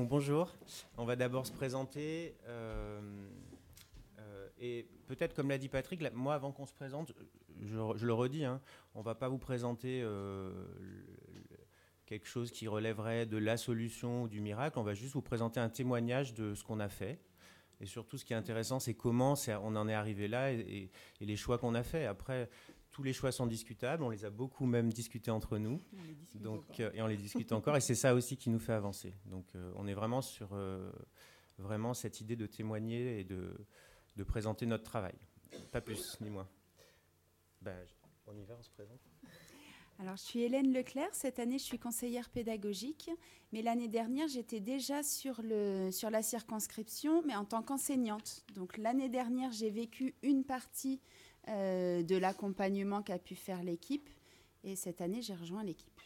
bonjour, on va d'abord se présenter et peut-être comme l'a dit Patrick, moi avant qu'on se présente, je le redis, hein, on ne va pas vous présenter quelque chose qui relèverait de la solution ou du miracle, on va juste vous présenter un témoignage de ce qu'on a fait. Et surtout, ce qui est intéressant, c'est comment on en est arrivé là et les choix qu'on a fait. Après, tous les choix sont discutables. On les a beaucoup même discutés entre nous. Et on les discute encore. Et c'est ça aussi qui nous fait avancer. Donc, on est vraiment sur vraiment cette idée de témoigner et de présenter notre travail. Pas plus, ni moins. On y va, on se présente. Alors, je suis Hélène Leclerc. Cette année, je suis conseillère pédagogique. Mais l'année dernière, j'étais déjà sur la circonscription, mais en tant qu'enseignante. Donc, l'année dernière, j'ai vécu une partie de l'accompagnement qu'a pu faire l'équipe. Et cette année, j'ai rejoint l'équipe.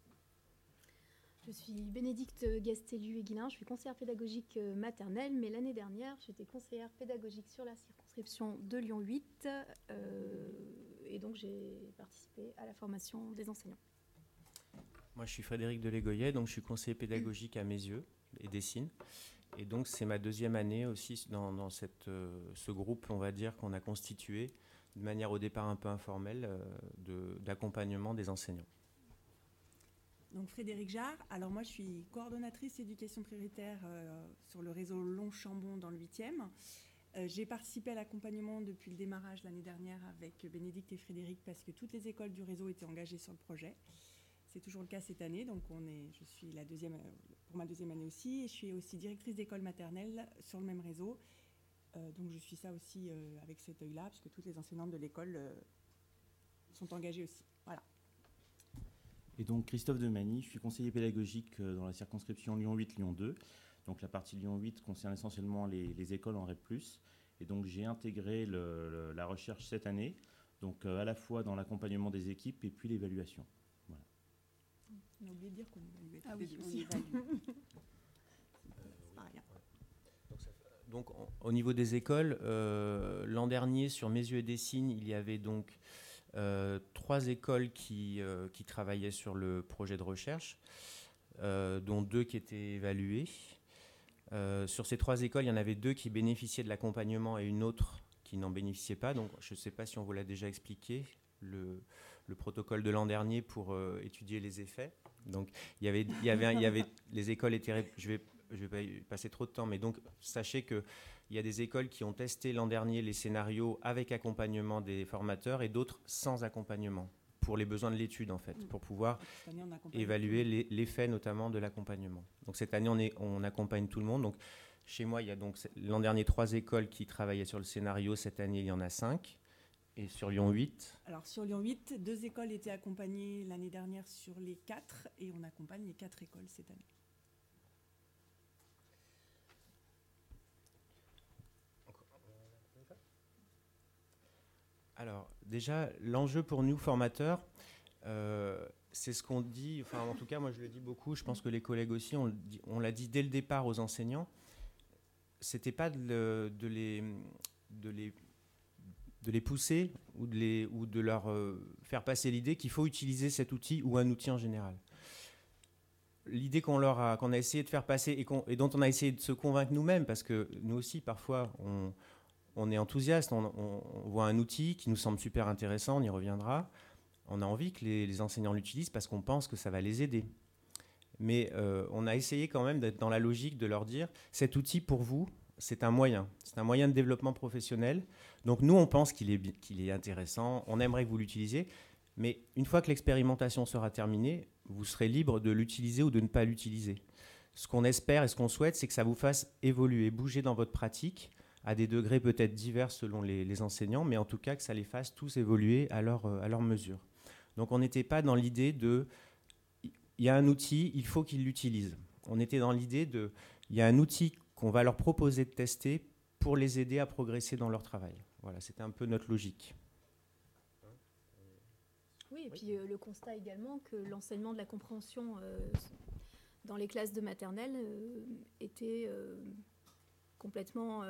Je suis Bénédicte Gastellu-Aiguilin. Je suis conseillère pédagogique maternelle. Mais l'année dernière, j'étais conseillère pédagogique sur la circonscription de Lyon 8. Et donc, j'ai participé à la formation des enseignants. Moi, je suis Frédéric Delégoyet, donc je suis conseiller pédagogique à Mézieux et Dessines. Et donc, c'est ma deuxième année aussi dans ce groupe, on va dire, qu'on a constitué de manière au départ un peu informelle d'accompagnement des enseignants. Donc, Frédéric Jarre. Alors, moi, je suis coordonnatrice éducation prioritaire sur le réseau Long-Chambon dans le 8e. J'ai participé à l'accompagnement depuis le démarrage l'année dernière avec Bénédicte et Frédéric parce que toutes les écoles du réseau étaient engagées sur le projet. C'est toujours le cas cette année, donc je suis pour ma deuxième année aussi. Et je suis aussi directrice d'école maternelle sur le même réseau. Donc je suis ça aussi avec cet œil-là, parce que toutes les enseignantes de l'école sont engagées aussi. Voilà. Et donc Christophe Demagny, je suis conseiller pédagogique dans la circonscription Lyon 8, Lyon 2. Donc la partie Lyon 8 concerne essentiellement les écoles en REP+. Et donc j'ai intégré la recherche cette année, donc à la fois dans l'accompagnement des équipes et puis l'évaluation. Voilà. On a oublié de dire qu'on évaluait. Ah oui, on évalue. Donc au niveau des écoles, l'an dernier sur Mézieux et Dessines, il y avait donc 3 écoles qui travaillaient sur le projet de recherche, dont 2 qui étaient évaluées. Sur ces 3 écoles, il y en avait 2 qui bénéficiaient de l'accompagnement et une autre qui n'en bénéficiait pas. Donc, je ne sais pas si on vous l'a déjà expliqué, le protocole de l'an dernier pour étudier les effets. Donc, il y avait les écoles étaient... Je vais pas y passer trop de temps, mais donc, sachez qu'il y a des écoles qui ont testé l'an dernier les scénarios avec accompagnement des formateurs et d'autres sans accompagnement, pour les besoins de l'étude, en fait, pour pouvoir évaluer l'effet notamment de l'accompagnement. Donc cette année, on accompagne tout le monde. Donc chez moi, il y a donc l'an dernier 3 écoles qui travaillaient sur le scénario. Cette année, il y en a 5. Et sur Lyon 8 ? Alors sur Lyon 8, 2 écoles étaient accompagnées l'année dernière sur les 4 et on accompagne les 4 écoles cette année. Alors, déjà, l'enjeu pour nous, formateurs, c'est ce qu'on dit, enfin en tout cas, moi je le dis beaucoup, je pense que les collègues aussi, on l'a dit dès le départ aux enseignants, c'était pas de les pousser ou de leur faire passer l'idée qu'il faut utiliser cet outil ou un outil en général. L'idée qu'on a essayé de faire passer et dont on a essayé de se convaincre nous-mêmes, parce que nous aussi, parfois, on est enthousiaste, on voit un outil qui nous semble super intéressant, on y reviendra. On a envie que les enseignants l'utilisent parce qu'on pense que ça va les aider. Mais on a essayé quand même d'être dans la logique de leur dire « cet outil pour vous, c'est un moyen de développement professionnel. Donc nous, on pense qu'il est intéressant, on aimerait que vous l'utilisiez. Mais une fois que l'expérimentation sera terminée, vous serez libre de l'utiliser ou de ne pas l'utiliser. Ce qu'on espère et ce qu'on souhaite, c'est que ça vous fasse évoluer, bouger dans votre pratique, à des degrés peut-être divers selon les enseignants, mais en tout cas que ça les fasse tous évoluer à leur mesure. Donc on n'était pas dans l'idée de « il y a un outil, il faut qu'ils l'utilisent ». On était dans l'idée de « il y a un outil qu'on va leur proposer de tester pour les aider à progresser dans leur travail ». Voilà, c'était un peu notre logique. Oui, et puis le constat également que l'enseignement de la compréhension dans les classes de maternelle était complètement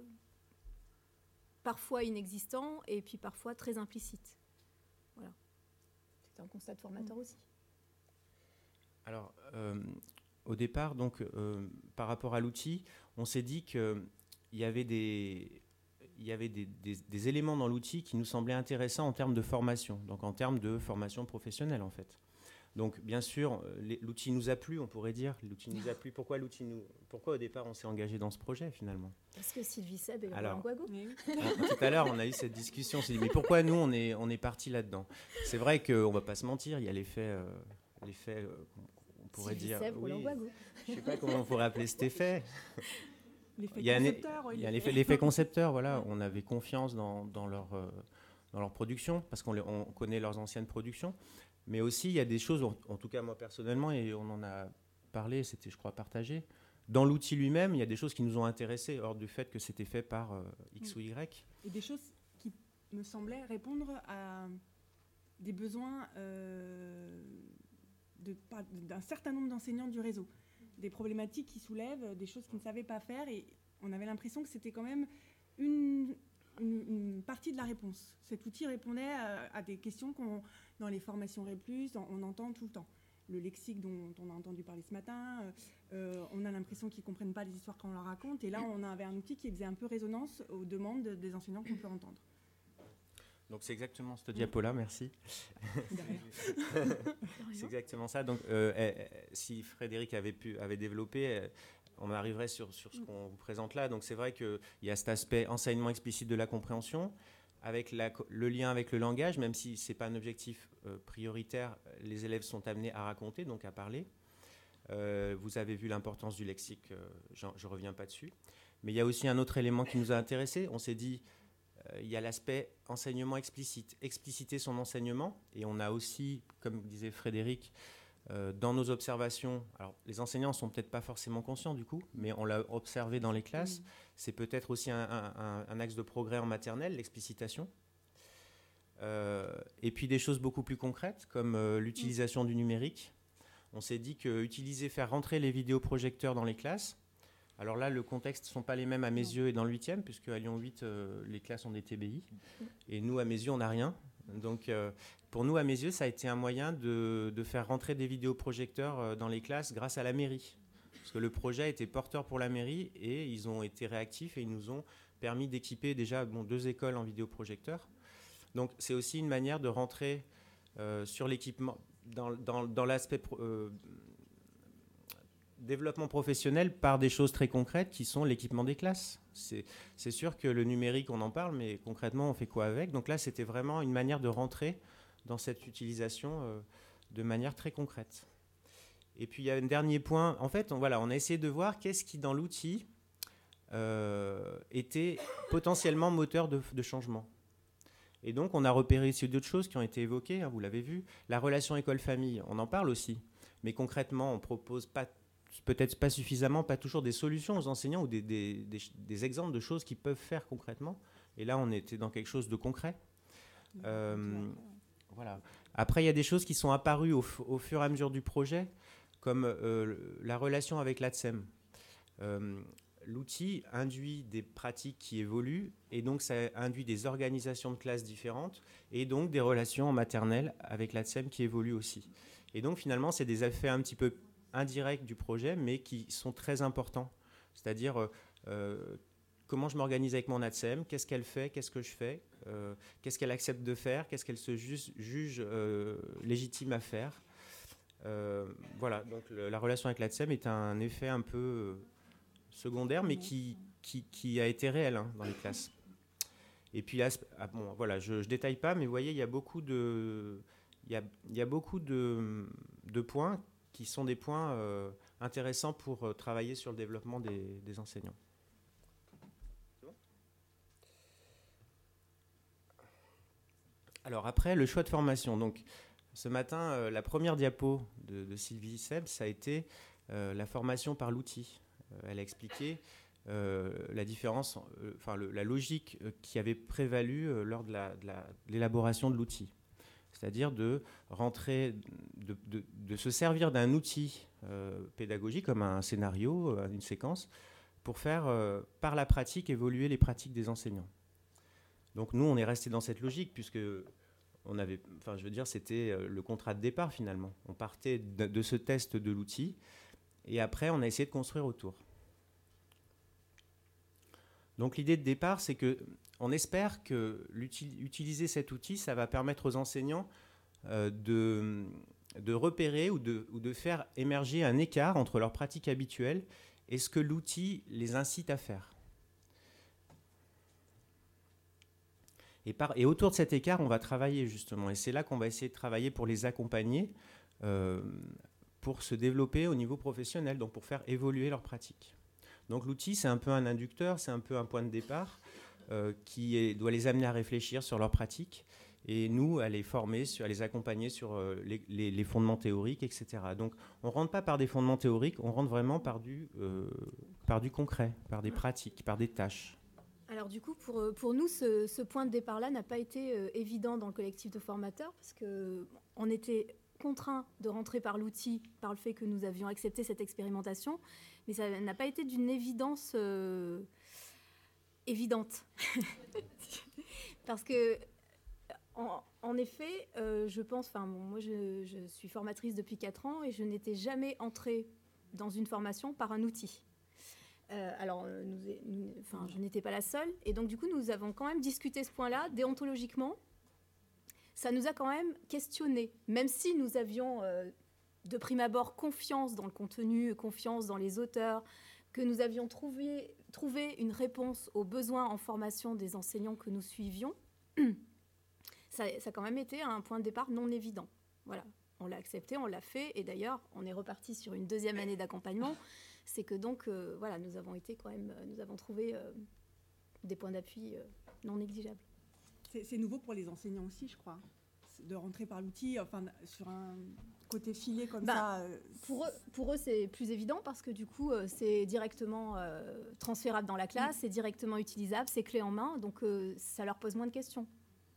parfois inexistant et puis parfois très implicite. Voilà. C'est un constat de formateur aussi. Alors, Au départ, donc, par rapport à l'outil, on s'est dit qu'il y avait des éléments dans l'outil qui nous semblaient intéressants en termes de formation, donc en termes de formation professionnelle en fait. Donc bien sûr, l'outil nous a plu, on pourrait dire. L'outil nous a plu. Pourquoi au départ on s'est engagé dans ce projet finalement? Parce que Sylvie Seb et Alors, Roland Guago. Tout à l'heure, on a eu cette discussion. On s'est dit, mais pourquoi nous, on est parti là-dedans? C'est vrai qu'on ne va pas se mentir, il y a l'effet on pourrait Sylvie dire... Seb, Roland Guago. Je ne sais pas comment on pourrait appeler cet effet. L'effet Il y a concepteur. il y a l'effet concepteur, voilà. On avait confiance dans leur production, parce qu'on connaît leurs anciennes productions. Mais aussi, il y a des choses, en tout cas moi personnellement, et on en a parlé, c'était je crois partagé, dans l'outil lui-même, il y a des choses qui nous ont intéressés, hors du fait que c'était fait par X ou Y. Et des choses qui me semblaient répondre à des besoins d'un certain nombre d'enseignants du réseau. Des problématiques qui soulèvent, des choses qu'ils ne savaient pas faire, et on avait l'impression que c'était quand même une partie de la réponse. Cet outil répondait à des questions dans les formations REP+, on entend tout le temps. Le lexique dont on a entendu parler ce matin, on a l'impression qu'ils ne comprennent pas les histoires qu'on leur raconte, et là on avait un outil qui faisait un peu résonance aux demandes des enseignants qu'on peut entendre. Donc c'est exactement ce diapo-là, merci. C'est exactement ça. Donc si Frédéric avait développé, on arriverait sur ce qu'on vous présente là. Donc c'est vrai qu'il y a cet aspect enseignement explicite de la compréhension, avec le lien avec le langage, même si ce n'est pas un objectif prioritaire, les élèves sont amenés à raconter, donc à parler. Vous avez vu l'importance du lexique, je ne reviens pas dessus. Mais il y a aussi un autre élément qui nous a intéressés. On s'est dit, il y a l'aspect enseignement explicite, expliciter son enseignement. Et on a aussi, comme disait Frédéric, dans nos observations, alors les enseignants ne sont peut-être pas forcément conscients du coup, mais on l'a observé dans les classes, c'est peut-être aussi un axe de progrès en maternelle, l'explicitation. Et puis des choses beaucoup plus concrètes, comme l'utilisation du numérique. On s'est dit que faire rentrer les vidéoprojecteurs dans les classes, alors là, le contexte ne sont pas les mêmes à Mézieux et dans le 8e, puisque à Lyon 8, les classes ont des TBI, et nous, à Mézieux, on n'a rien. Donc, pour nous, à Mézieux, ça a été un moyen de faire rentrer des vidéoprojecteurs dans les classes grâce à la mairie. Parce que le projet était porteur pour la mairie, et ils ont été réactifs, et ils nous ont permis d'équiper déjà 2 écoles en vidéoprojecteurs. Donc, c'est aussi une manière de rentrer sur l'équipement, dans l'aspect développement professionnel par des choses très concrètes qui sont l'équipement des classes. C'est sûr que le numérique, on en parle, mais concrètement, on fait quoi avec? Donc là, c'était vraiment une manière de rentrer dans cette utilisation de manière très concrète. Et puis, il y a un dernier point. En fait, on a essayé de voir qu'est-ce qui, dans l'outil, était potentiellement moteur de changement. Et donc, on a repéré ici d'autres choses qui ont été évoquées, hein, vous l'avez vu. La relation école-famille, on en parle aussi. Mais concrètement, on ne propose pas, peut-être pas suffisamment, pas toujours des solutions aux enseignants ou des exemples de choses qu'ils peuvent faire concrètement. Et là, on était dans quelque chose de concret. Voilà. Après, il y a des choses qui sont apparues au fur et à mesure du projet, comme la relation avec l'ATSEM. L'outil induit des pratiques qui évoluent, et donc ça induit des organisations de classes différentes, et donc des relations en maternelle avec l'ATSEM qui évoluent aussi. Et donc finalement, c'est des effets un petit peu indirects du projet, mais qui sont très importants. C'est-à-dire, comment je m'organise avec mon ATSEM, qu'est-ce qu'elle fait, qu'est-ce que je fais, qu'est-ce qu'elle accepte de faire, qu'est-ce qu'elle se juge légitime à faire. Voilà, donc la relation avec l'ATSEM est un effet un peu secondaire, mais qui a été réel dans les classes. Et puis, voilà, je ne détaille pas, mais vous voyez, il y a beaucoup de points qui sont des points intéressants pour travailler sur le développement des enseignants. C'est bon ? Alors après, le choix de formation. Donc, ce matin, la première diapo de Sylvie Seb, ça a été la formation par l'outil. Elle a expliqué la différence, la logique qui avait prévalu lors de l'élaboration de l'outil. C'est-à-dire de rentrer, de se servir d'un outil pédagogique comme un scénario, une séquence, pour faire par la pratique évoluer les pratiques des enseignants. Donc nous, on est resté dans cette logique puisque on avait, c'était le contrat de départ finalement. On partait de ce test de l'outil. Et après, on a essayé de construire autour. Donc l'idée de départ, c'est qu'on espère que utiliser cet outil, ça va permettre aux enseignants de repérer ou de faire émerger un écart entre leur pratique habituelle et ce que l'outil les incite à faire. Et autour de cet écart, on va travailler justement. Et c'est là qu'on va essayer de travailler pour les accompagner, pour se développer au niveau professionnel, donc pour faire évoluer leur pratique. Donc l'outil, c'est un peu un inducteur, c'est un peu un point de départ qui doit les amener à réfléchir sur leur pratique et nous, à les former, à les accompagner sur les fondements théoriques, etc. Donc on ne rentre pas par des fondements théoriques, on rentre vraiment par du concret, par des pratiques, par des tâches. Alors du coup, pour nous, ce point de départ-là n'a pas été évident dans le collectif de formateurs parce qu'on était contraints de rentrer par l'outil, par le fait que nous avions accepté cette expérimentation, mais ça n'a pas été d'une évidence évidente. Parce que, en effet, je pense, moi je suis formatrice depuis 4 ans et je n'étais jamais entrée dans une formation par un outil. Alors, je n'étais pas la seule. Et donc, du coup, nous avons quand même discuté ce point-là, déontologiquement. Ça nous a quand même questionné, même si nous avions, de prime abord, confiance dans le contenu, confiance dans les auteurs, que nous avions trouvé une réponse aux besoins en formation des enseignants que nous suivions. Ça a quand même été un point de départ non évident. Voilà, on l'a accepté, on l'a fait. Et d'ailleurs, on est reparti sur une 2e année d'accompagnement. C'est que donc, nous avons trouvé des points d'appui non négligeables. C'est nouveau pour les enseignants aussi, je crois, de rentrer par l'outil, sur un côté filé comme ça. Pour eux, c'est plus évident parce que du coup, c'est directement transférable dans la classe, c'est directement utilisable, c'est clé en main, donc ça leur pose moins de questions.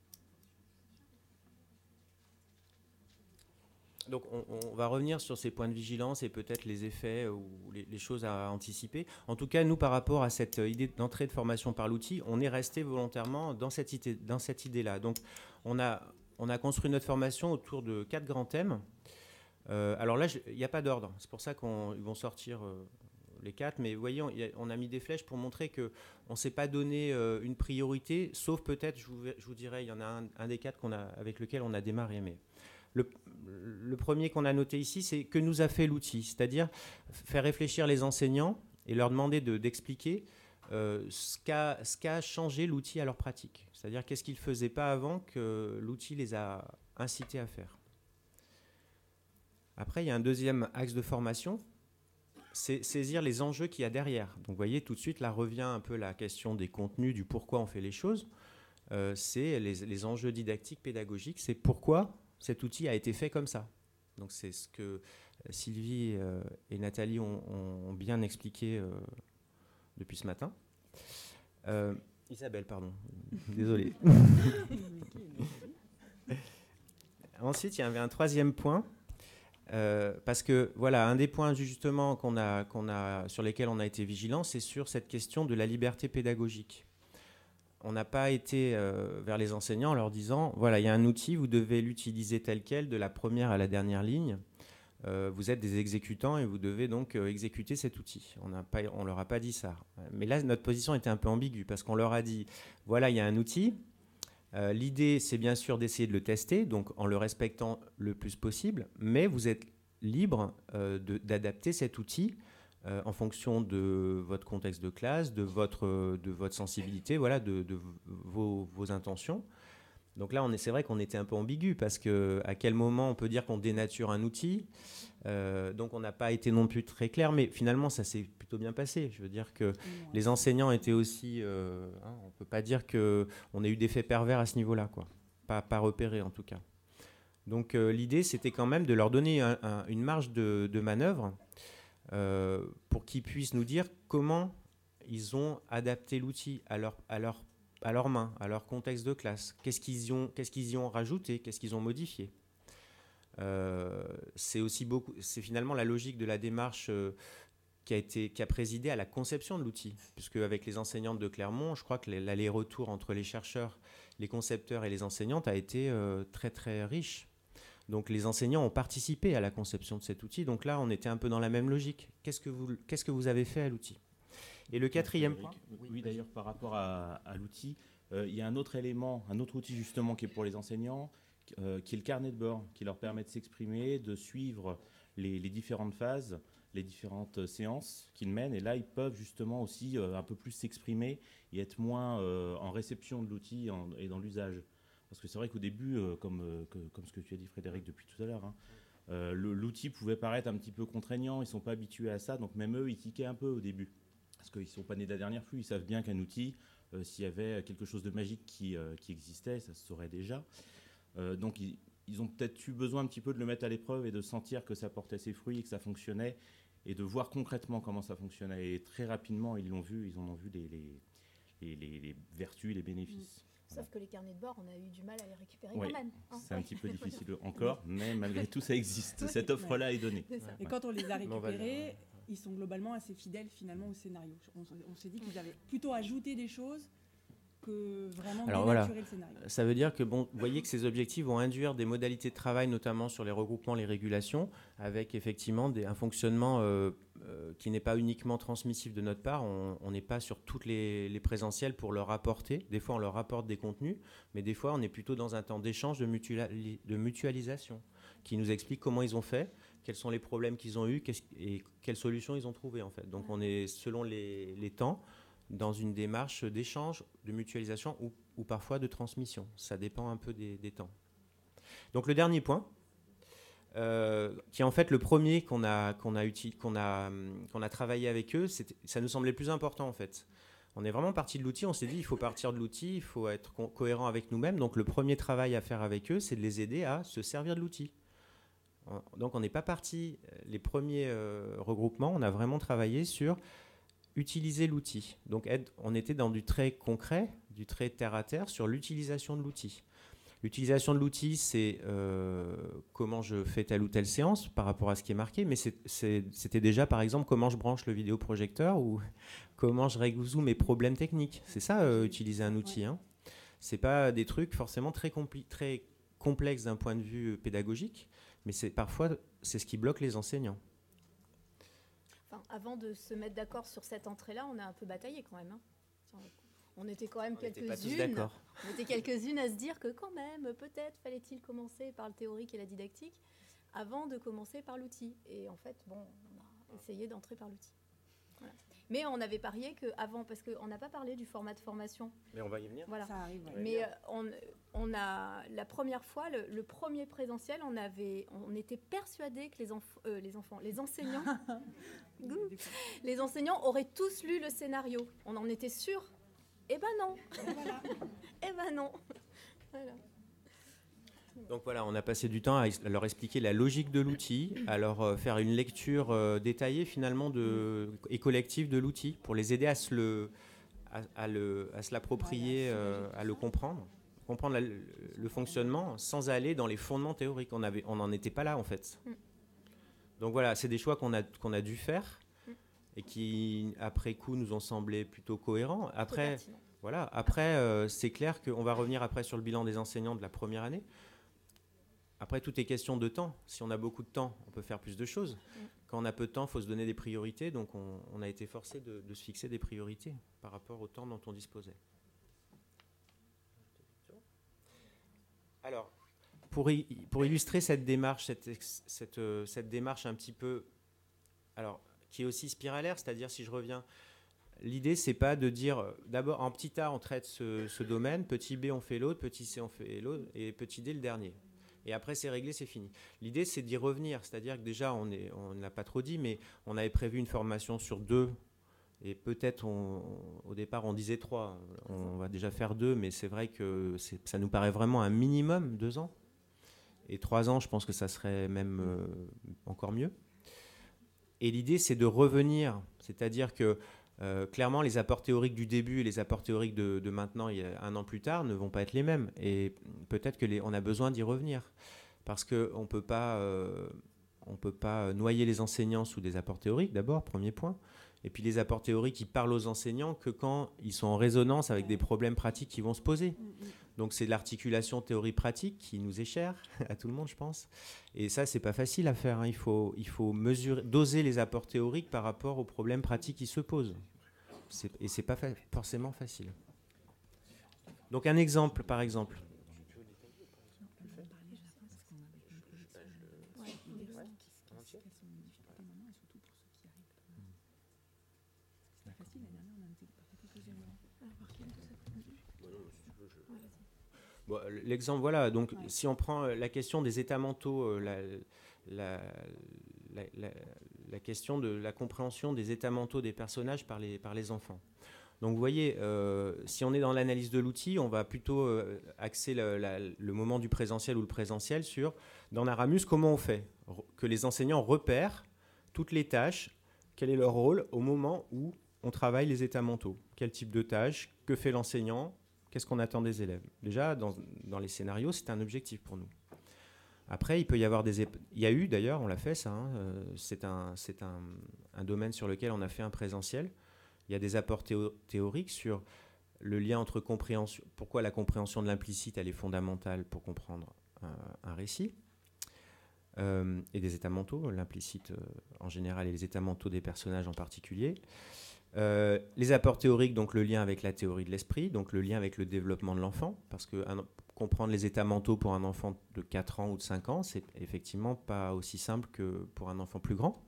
Donc on va revenir sur ces points de vigilance et peut-être les effets ou les choses à anticiper. En tout cas, nous, par rapport à cette idée d'entrée de formation par l'outil, on est resté volontairement dans cette idée-là. Donc on a construit notre formation autour de 4 grands thèmes. Alors là, il n'y a pas d'ordre. C'est pour ça qu'ils vont sortir les 4. Mais vous voyez, on a mis des flèches pour montrer qu'on ne s'est pas donné une priorité, sauf peut-être, je vous dirais, il y en a un des 4 avec lequel on a démarré. Mais le premier qu'on a noté ici, c'est que nous a fait l'outil, c'est-à-dire faire réfléchir les enseignants et leur demander d'expliquer ce qu'a changé l'outil à leur pratique. C'est-à-dire qu'est-ce qu'ils ne faisaient pas avant que l'outil les a incités à faire. Après, il y a un deuxième axe de formation, c'est saisir les enjeux qu'il y a derrière. Donc vous voyez, tout de suite, là revient un peu la question des contenus, du pourquoi on fait les choses. C'est les enjeux didactiques, pédagogiques, c'est pourquoi cet outil a été fait comme ça. Donc c'est ce que Sylvie et Nathalie ont bien expliqué depuis ce matin. Isabelle, pardon. Désolé. Ensuite, il y avait un troisième point. Parce que voilà, un des points justement sur lesquels on a été vigilant, c'est sur cette question de la liberté pédagogique. On n'a pas été vers les enseignants en leur disant, voilà, il y a un outil, vous devez l'utiliser tel quel, de la première à la dernière ligne. Vous êtes des exécutants et vous devez donc exécuter cet outil. On ne leur a pas dit ça. Mais là, notre position était un peu ambiguë parce qu'on leur a dit, voilà, il y a un outil. L'idée, c'est bien sûr d'essayer de le tester, donc en le respectant le plus possible, mais vous êtes libre d'adapter cet outil en fonction de votre contexte de classe, de votre sensibilité, voilà, de vos intentions. Donc là, c'est vrai qu'on était un peu ambigu parce qu'à quel moment on peut dire qu'on dénature un outil. Donc on n'a pas été non plus très clair, mais finalement ça s'est plutôt bien passé. Je veux dire que les enseignants étaient aussi... on ne peut pas dire qu'on ait eu d'effets pervers à ce niveau-là, quoi. Pas repérés en tout cas. Donc l'idée, c'était quand même de leur donner une marge de manœuvre pour qu'ils puissent nous dire comment ils ont adapté l'outil à leurs mains, à leur contexte de classe. Qu'est-ce qu'ils y ont rajouté, qu'est-ce qu'ils ont modifié. C'est finalement la logique de la démarche qui a présidé à la conception de l'outil, puisque avec les enseignantes de Clermont, je crois que l'aller-retour entre les chercheurs, les concepteurs et les enseignantes a été très très riche. Donc les enseignants ont participé à la conception de cet outil. Donc là, on était un peu dans la même logique. Qu'est-ce que vous avez fait à l'outil? Et le quatrième point. Oui, d'ailleurs, par rapport à l'outil, il y a un autre élément, un autre outil justement qui est pour les enseignants, qui est le carnet de bord, qui leur permet de s'exprimer, de suivre les différentes phases, les différentes séances qu'ils mènent. Et là, ils peuvent justement aussi un peu plus s'exprimer et être moins en réception de l'outil et dans l'usage. Parce que c'est vrai qu'au début, comme ce que tu as dit Frédéric depuis tout à l'heure, hein, l'outil pouvait paraître un petit peu contraignant, ils ne sont pas habitués à ça, donc même eux, ils tiquaient un peu au début. Parce qu'ils ne sont pas nés de la dernière pluie, ils savent bien qu'un outil, s'il y avait quelque chose de magique qui existait, ça se saurait déjà. Donc ils ont peut-être eu besoin un petit peu de le mettre à l'épreuve et de sentir que ça portait ses fruits et que ça fonctionnait, et de voir concrètement comment ça fonctionnait. Et très rapidement, ils en ont vu les vertus, les bénéfices. Sauf que les carnets de bord, on a eu du mal à les récupérer Oui, quand même. c'est un petit peu difficile encore, mais malgré tout, ça existe. Cette offre-là est donnée. Et quand on les a récupérés, ils sont globalement assez fidèles finalement au scénario. On s'est dit qu'ils avaient plutôt ajouté des choses que vraiment dénaturer le scénario. Ça veut dire que vous voyez que ces objectifs vont induire des modalités de travail, notamment sur les regroupements, les régulations, avec effectivement un fonctionnement qui n'est pas uniquement transmissif de notre part. On n'est pas sur toutes les présentiels pour leur apporter. Des fois, on leur apporte des contenus, mais des fois, on est plutôt dans un temps d'échange, de mutualisation, qui nous explique comment ils ont fait, quels sont les problèmes qu'ils ont eus et quelles solutions ils ont trouvées, en fait. Donc, on est, selon les temps, dans une démarche d'échange, de mutualisation ou parfois de transmission. Ça dépend un peu des temps. Donc le dernier point, qui est en fait le premier qu'on a travaillé avec eux, ça nous semblait plus important en fait. On est vraiment parti de l'outil, on s'est dit il faut partir de l'outil, il faut être cohérent avec nous-mêmes. Donc le premier travail à faire avec eux, c'est de les aider à se servir de l'outil. Donc on n'est pas parti, les premiers regroupements, on a vraiment travaillé sur utiliser l'outil. Donc on était dans du très concret, du très terre-à-terre sur l'utilisation de l'outil. L'utilisation de l'outil, c'est comment je fais telle ou telle séance par rapport à ce qui est marqué, mais c'était déjà par exemple comment je branche le vidéoprojecteur ou comment je résout mes problèmes techniques. C'est ça, utiliser un outil. Hein. C'est pas des trucs forcément très complexes d'un point de vue pédagogique, mais parfois c'est ce qui bloque les enseignants. Enfin, avant de se mettre d'accord sur cette entrée-là, on a un peu bataillé quand même. Hein. On était quand même quelques-unes à se dire que quand même, peut-être fallait-il commencer par le théorique et la didactique avant de commencer par l'outil. Et en fait, bon, on a essayé d'entrer par l'outil. Voilà. Mais on avait parié qu'avant, parce qu'on n'a pas parlé du format de formation. Mais on va y venir. Voilà. Ça arrive. Ouais. Mais on a la première fois, le premier présentiel, on était persuadés que les enseignants auraient tous lu le scénario. On en était sûrs. Eh ben non. Voilà. Eh ben non. Voilà. Donc voilà, on a passé du temps à leur expliquer la logique de l'outil, à leur faire une lecture détaillée finalement et collective de l'outil pour les aider à se l'approprier, à le comprendre le fonctionnement sans aller dans les fondements théoriques. On n'en était pas là en fait. Donc voilà, c'est des choix qu'on a dû faire et qui après coup nous ont semblé plutôt cohérents. Après, c'est clair qu'on va revenir après sur le bilan des enseignants de la première année. Après, tout est question de temps. Si on a beaucoup de temps, on peut faire plus de choses. Quand on a peu de temps, il faut se donner des priorités. Donc, on a été forcé de se fixer des priorités par rapport au temps dont on disposait. Alors, pour illustrer cette démarche, cette démarche un petit peu, alors, qui est aussi spiralaire, c'est-à-dire si je reviens, l'idée c'est pas de dire d'abord en petit A on traite ce domaine, petit B on fait l'autre, petit C on fait l'autre et petit D le dernier. Et après c'est réglé, c'est fini. L'idée c'est d'y revenir, c'est-à-dire que déjà on n'a pas trop dit, mais on avait prévu une formation sur 2 et peut-être au départ on disait 3. On va déjà faire 2, mais c'est vrai que ça nous paraît vraiment un minimum 2 ans. Et 3 ans, je pense que ça serait même encore mieux. Et l'idée, c'est de revenir, c'est-à-dire que clairement, les apports théoriques du début et les apports théoriques de maintenant, il y a 1 an plus tard, ne vont pas être les mêmes. Et peut-être qu'on a besoin d'y revenir. Parce qu'on ne peut pas noyer les enseignants sous des apports théoriques, d'abord, premier point. Et puis les apports théoriques, ils parlent aux enseignants que quand ils sont en résonance avec des problèmes pratiques qui vont se poser. Donc c'est de l'articulation théorie-pratique qui nous est chère à tout le monde, je pense. Et ça, c'est pas facile à faire, hein. Il faut mesurer, doser les apports théoriques par rapport aux problèmes pratiques qui se posent. Et c'est pas forcément facile. Donc un exemple, par exemple. Bon, l'exemple, voilà. Donc, si on prend la question des états mentaux, la question de la compréhension des états mentaux des personnages par les enfants. Donc, vous voyez, si on est dans l'analyse de l'outil, on va plutôt axer le moment du présentiel ou le présentiel sur, dans Naramus, comment on fait que les enseignants repèrent toutes les tâches, quel est leur rôle au moment où on travaille les états mentaux. Quel type de tâches, que fait l'enseignant, qu'est-ce qu'on attend des élèves. Déjà, dans les scénarios, c'est un objectif pour nous. Après, il peut y avoir il y a eu d'ailleurs, on l'a fait ça, hein, c'est un domaine sur lequel on a fait un présentiel. Il y a des apports théoriques sur le lien entre compréhension, pourquoi la compréhension de l'implicite, elle est fondamentale pour comprendre un récit, et des états mentaux, l'implicite en général et les états mentaux des personnages en particulier. Les apports théoriques, donc le lien avec la théorie de l'esprit, donc le lien avec le développement de l'enfant, parce que comprendre les états mentaux pour un enfant de 4 ans ou de 5 ans, c'est effectivement pas aussi simple que pour un enfant plus grand.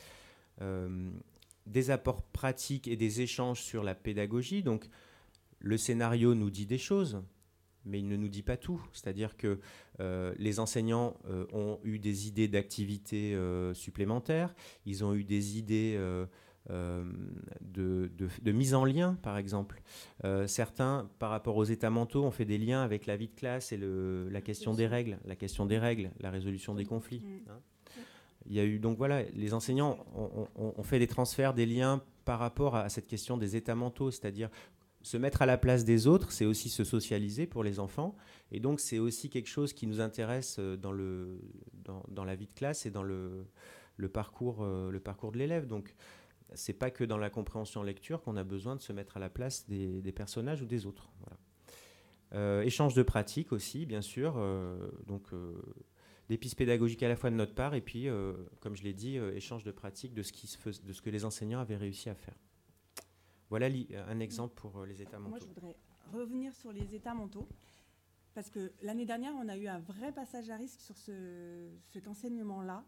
Des apports pratiques et des échanges sur la pédagogie, donc le scénario nous dit des choses, mais il ne nous dit pas tout. C'est-à-dire que les enseignants ont eu des idées d'activités supplémentaires, ils ont eu des idées de mise en lien, par exemple. Certains, par rapport aux états mentaux, ont fait des liens avec la vie de classe et la question des règles, la résolution des conflits. Hein. Il y a eu, donc voilà, les enseignants ont fait des transferts, des liens par rapport à cette question des états mentaux, c'est-à-dire se mettre à la place des autres, c'est aussi se socialiser pour les enfants, et donc c'est aussi quelque chose qui nous intéresse dans la vie de classe et dans le parcours de l'élève. Donc c'est pas que dans la compréhension lecture qu'on a besoin de se mettre à la place des personnages ou des autres. Voilà. Échange de pratiques aussi, bien sûr, des pistes pédagogiques à la fois de notre part et puis, comme je l'ai dit, échange de pratiques de ce que les enseignants avaient réussi à faire. Voilà un exemple pour les états mentaux. Moi, je voudrais revenir sur les états mentaux, parce que l'année dernière, on a eu un vrai passage à risque sur cet enseignement-là.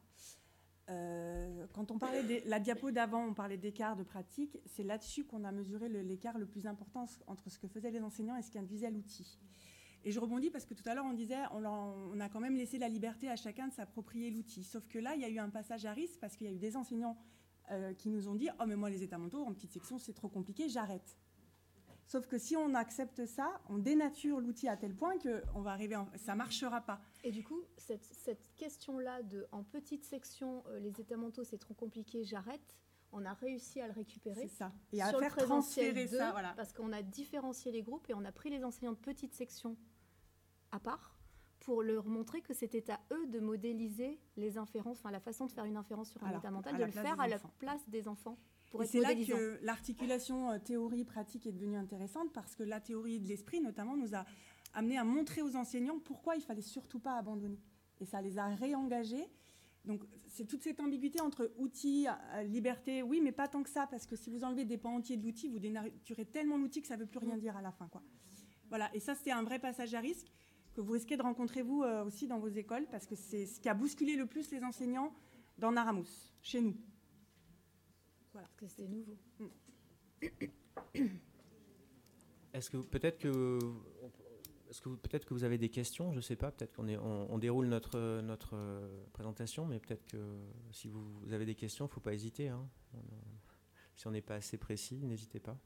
Quand on parlait de la diapo d'avant, on parlait d'écart de pratique, c'est là-dessus qu'on a mesuré l'écart le plus important entre ce que faisaient les enseignants et ce qu'induisait l'outil. Et je rebondis parce que tout à l'heure, on disait on a quand même laissé la liberté à chacun de s'approprier l'outil. Sauf que là, il y a eu un passage à risque parce qu'il y a eu des enseignants qui nous ont dit « Oh, mais moi, les états mentaux, en petite section, c'est trop compliqué, j'arrête. » Sauf que si on accepte ça, on dénature l'outil à tel point que ça ne marchera pas. Et du coup, cette question-là de en petite section, les états mentaux, c'est trop compliqué, j'arrête, on a réussi à le récupérer. C'est ça. Et à sur faire le présentiel transférer 2, ça, voilà. parce qu'on a différencié les groupes et on a pris les enseignants de petite section à part pour leur montrer que c'était à eux de modéliser les inférences, enfin la façon de faire une inférence sur un état mental, de le faire à la place des enfants. Et c'est là que l'articulation théorie-pratique est devenue intéressante parce que la théorie de l'esprit, notamment, nous a amené à montrer aux enseignants pourquoi il ne fallait surtout pas abandonner. Et ça les a réengagés. Donc, c'est toute cette ambiguïté entre outils, liberté, oui, mais pas tant que ça, parce que si vous enlevez des pans entiers de l'outil, vous dénaturez tellement l'outil que ça ne veut plus rien dire à la fin, quoi. Voilà, et ça, c'était un vrai passage à risque que vous risquez de rencontrer, vous, aussi, dans vos écoles, parce que c'est ce qui a bousculé le plus les enseignants dans Naramus, chez nous. Voilà, parce que c'était nouveau. Est-ce que peut-être que vous avez des questions? Je ne sais pas, peut-être qu'on déroule notre présentation, mais peut-être que si vous avez des questions, il ne faut pas hésiter. Hein. Si on n'est pas assez précis, n'hésitez pas.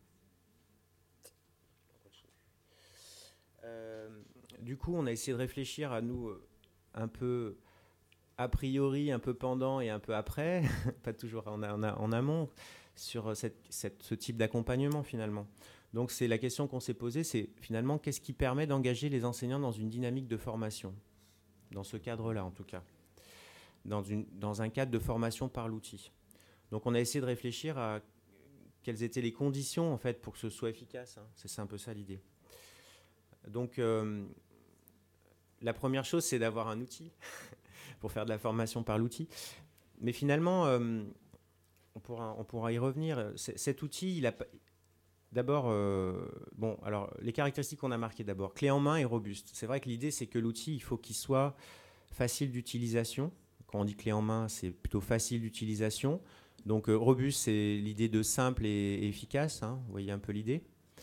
Du coup, on a essayé de réfléchir à nous un peu a priori, un peu pendant et un peu après, pas toujours en amont, sur ce type d'accompagnement finalement. Donc c'est la question qu'on s'est posée, c'est finalement qu'est-ce qui permet d'engager les enseignants dans une dynamique de formation, dans ce cadre-là en tout cas, dans un cadre de formation par l'outil. Donc on a essayé de réfléchir à quelles étaient les conditions en fait pour que ce soit efficace, hein. C'est un peu ça l'idée. Donc, la première chose, c'est d'avoir un outil pour faire de la formation par l'outil. Mais finalement, on pourra y revenir. Cet outil, il a d'abord, alors les caractéristiques qu'on a marquées d'abord, clé en main et robuste. C'est vrai que l'idée, c'est que l'outil, il faut qu'il soit facile d'utilisation. Quand on dit clé en main, c'est plutôt facile d'utilisation. Donc robuste, c'est l'idée de simple et efficace. Hein, vous voyez un peu l'idée.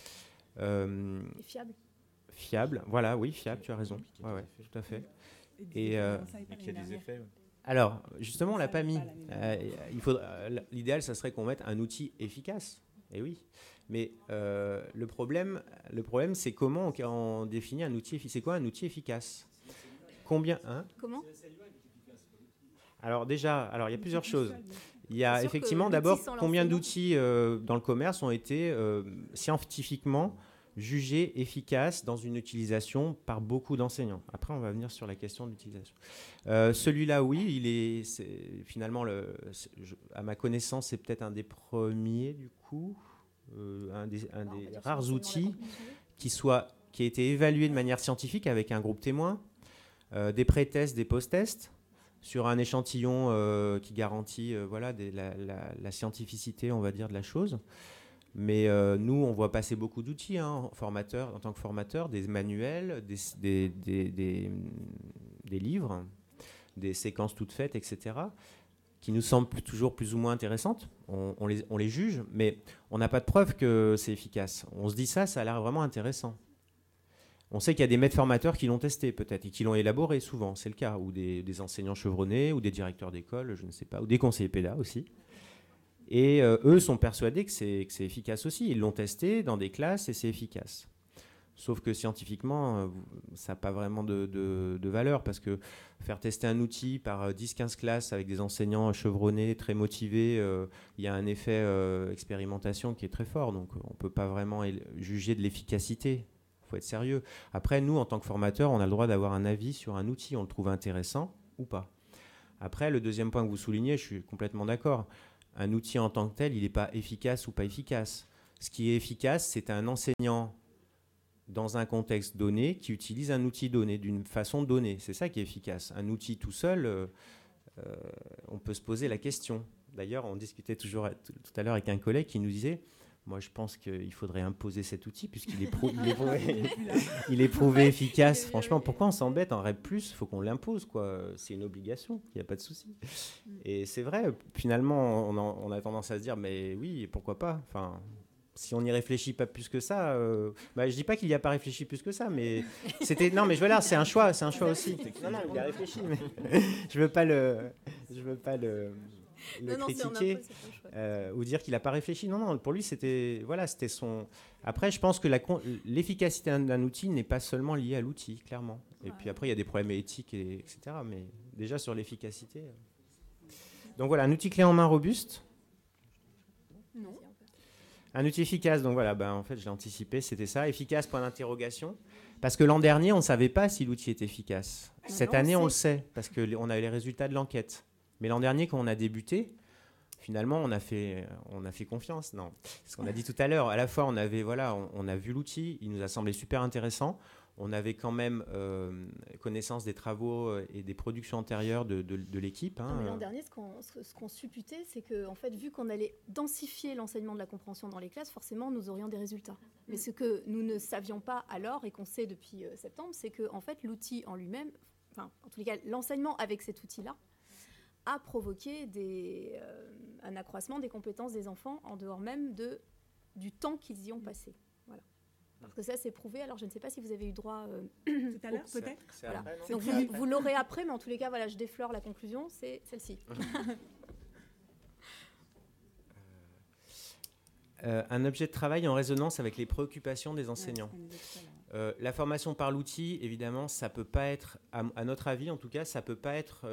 Et fiable. Fiable, voilà, oui, fiable, tu as raison. Ouais, tout à fait. Et qu'il y a des effets. Ouais. Alors, justement, on l'a pas mis. L'idéal, ça serait qu'on mette un outil efficace. Et oui. Mais le problème, c'est comment on définit un outil efficace. C'est quoi un outil efficace? Combien Comment? Alors déjà, il y a plusieurs choses. Il y a effectivement d'abord combien d'outils dans le commerce ont été scientifiquement jugés efficaces dans une utilisation par beaucoup d'enseignants. Après, on va venir sur la question de l'utilisation. Celui-là, oui, finalement, à ma connaissance, c'est peut-être un des premiers du coup, un des rares outils qui a été évalué de manière scientifique avec un groupe témoin, des pré-tests, des post-tests, sur un échantillon qui garantit la scientificité, on va dire, de la chose. Mais nous, on voit passer beaucoup d'outils en tant que formateur, des manuels, des livres, des séquences toutes faites, etc., qui nous semblent toujours plus ou moins intéressantes. On les juge, mais on n'a pas de preuve que c'est efficace. On se dit ça a l'air vraiment intéressant. On sait qu'il y a des maîtres formateurs qui l'ont testé peut-être et qui l'ont élaboré souvent, c'est le cas, ou des enseignants chevronnés, ou des directeurs d'école, je ne sais pas, ou des conseillers pédas aussi. Et eux sont persuadés que c'est efficace aussi. Ils l'ont testé dans des classes et c'est efficace. Sauf que scientifiquement, ça n'a pas vraiment de valeur parce que faire tester un outil par 10-15 classes avec des enseignants chevronnés, très motivés, il y a un effet expérimentation qui est très fort. Donc on ne peut pas vraiment juger de l'efficacité. Il faut être sérieux. Après, nous, en tant que formateurs, on a le droit d'avoir un avis sur un outil. On le trouve intéressant ou pas. Après, le deuxième point que vous soulignez, je suis complètement d'accord. Un outil en tant que tel, il n'est pas efficace ou pas efficace. Ce qui est efficace, c'est un enseignant dans un contexte donné qui utilise un outil donné d'une façon donnée. C'est ça qui est efficace. Un outil tout seul, on peut se poser la question. D'ailleurs, on discutait tout à l'heure avec un collègue qui nous disait « Moi, je pense qu'il faudrait imposer cet outil puisqu'il est prouvé efficace. Franchement, pourquoi on s'embête en REP+, il faut qu'on l'impose, quoi. C'est une obligation, il n'y a pas de souci. » Et c'est vrai, finalement, on a tendance à se dire « Mais oui, pourquoi pas ?» Enfin, si on n'y réfléchit pas plus que ça, je dis pas qu'il n'y a pas réfléchi plus que ça, mais non, mais voilà, c'est un choix aussi. Non, il a réfléchi, mais je veux pas le critiquer ou dire qu'il n'a pas réfléchi. Non, pour lui, c'était son. Après, je pense que l'efficacité d'un outil n'est pas seulement liée à l'outil, clairement. Et puis après, il y a des problèmes éthiques, etc. Mais déjà sur l'efficacité. Donc voilà, un outil clé en main robuste. Non. Un outil efficace, donc voilà, en fait, je l'ai anticipé, c'était ça. Efficace, point d'interrogation. Parce que l'an dernier, on ne savait pas si l'outil était efficace. Cette année, on le sait, parce qu'on a eu les résultats de l'enquête. Mais l'an dernier, quand on a débuté, finalement, on a fait confiance. Non, ce qu'on a dit tout à l'heure, à la fois, on a vu l'outil, il nous a semblé super intéressant. On avait quand même connaissance des travaux et des productions antérieures de l'équipe. L'an dernier, ce qu'on supputait, c'est que, en fait, vu qu'on allait densifier l'enseignement de la compréhension dans les classes, forcément, nous aurions des résultats. Mais ce que nous ne savions pas alors et qu'on sait depuis septembre, c'est que, en fait, l'outil en lui-même, en tous les cas, l'enseignement avec cet outil-là, a provoqué un accroissement des compétences des enfants en dehors même du temps qu'ils y ont passé. Voilà. Parce que ça, c'est prouvé. Alors, je ne sais pas si vous avez eu droit tout à l'heure, peut-être. Voilà. Donc, vous l'aurez après, mais en tous les cas, voilà, je déflore la conclusion, c'est celle-ci. Un objet de travail en résonance avec les préoccupations des enseignants. La formation par l'outil, évidemment, ça peut pas être, à notre avis en tout cas, ça peut pas être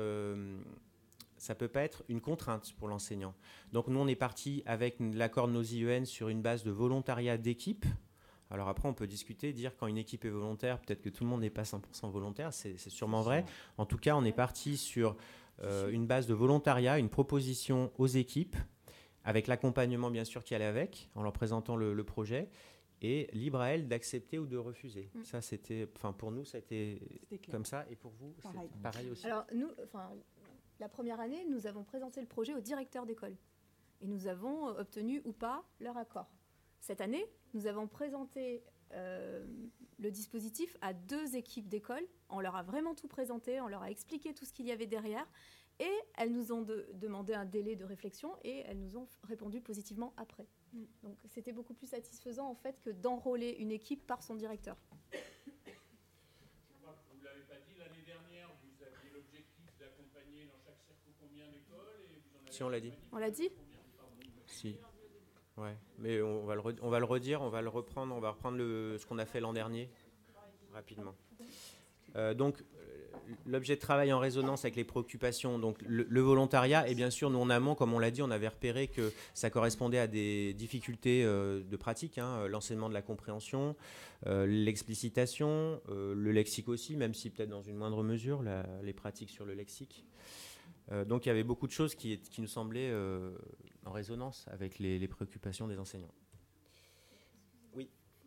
une contrainte pour l'enseignant. Donc nous, on est parti avec l'accord de nos IEN sur une base de volontariat d'équipe. Alors après, on peut discuter, dire quand une équipe est volontaire, peut-être que tout le monde n'est pas 100% volontaire, c'est sûrement vrai. En tout cas, on est parti sur une base de volontariat, une proposition aux équipes, avec l'accompagnement bien sûr qui allait avec, en leur présentant le projet, et libre à elles d'accepter ou de refuser. Ça, c'était, pour nous, ça a été C'était comme ça, et pour vous, Pareil. c'est pareil aussi. Alors, nous, la première année, nous avons présenté le projet au directeur d'école. Et nous avons obtenu ou pas leur accord. Cette année, nous avons présenté le dispositif à 2 équipes d'école. On leur a vraiment tout présenté, on leur a expliqué tout ce qu'il y avait derrière. Et elles nous ont demandé un délai de réflexion et elles nous ont répondu positivement après. Donc c'était beaucoup plus satisfaisant en fait que d'enrôler une équipe par son directeur. Vous ne l'avez pas dit, l'année dernière, vous aviez l'objectif d'accompagner dans chaque circo combien d'écoles et vous en avez Si, on l'a dit. On l'a dit ? Si. Ouais, mais on va le redire, on va le reprendre, on va reprendre ce qu'on a fait l'an dernier, rapidement. Donc, l'objet de travail en résonance avec les préoccupations, donc le volontariat, et bien sûr, nous en amont, comme on l'a dit, on avait repéré que ça correspondait à des difficultés de pratique, l'enseignement de la compréhension, l'explicitation, le lexique aussi, même si peut-être dans une moindre mesure, les pratiques sur le lexique. Donc il y avait beaucoup de choses qui nous semblaient en résonance avec les préoccupations des enseignants. Oui.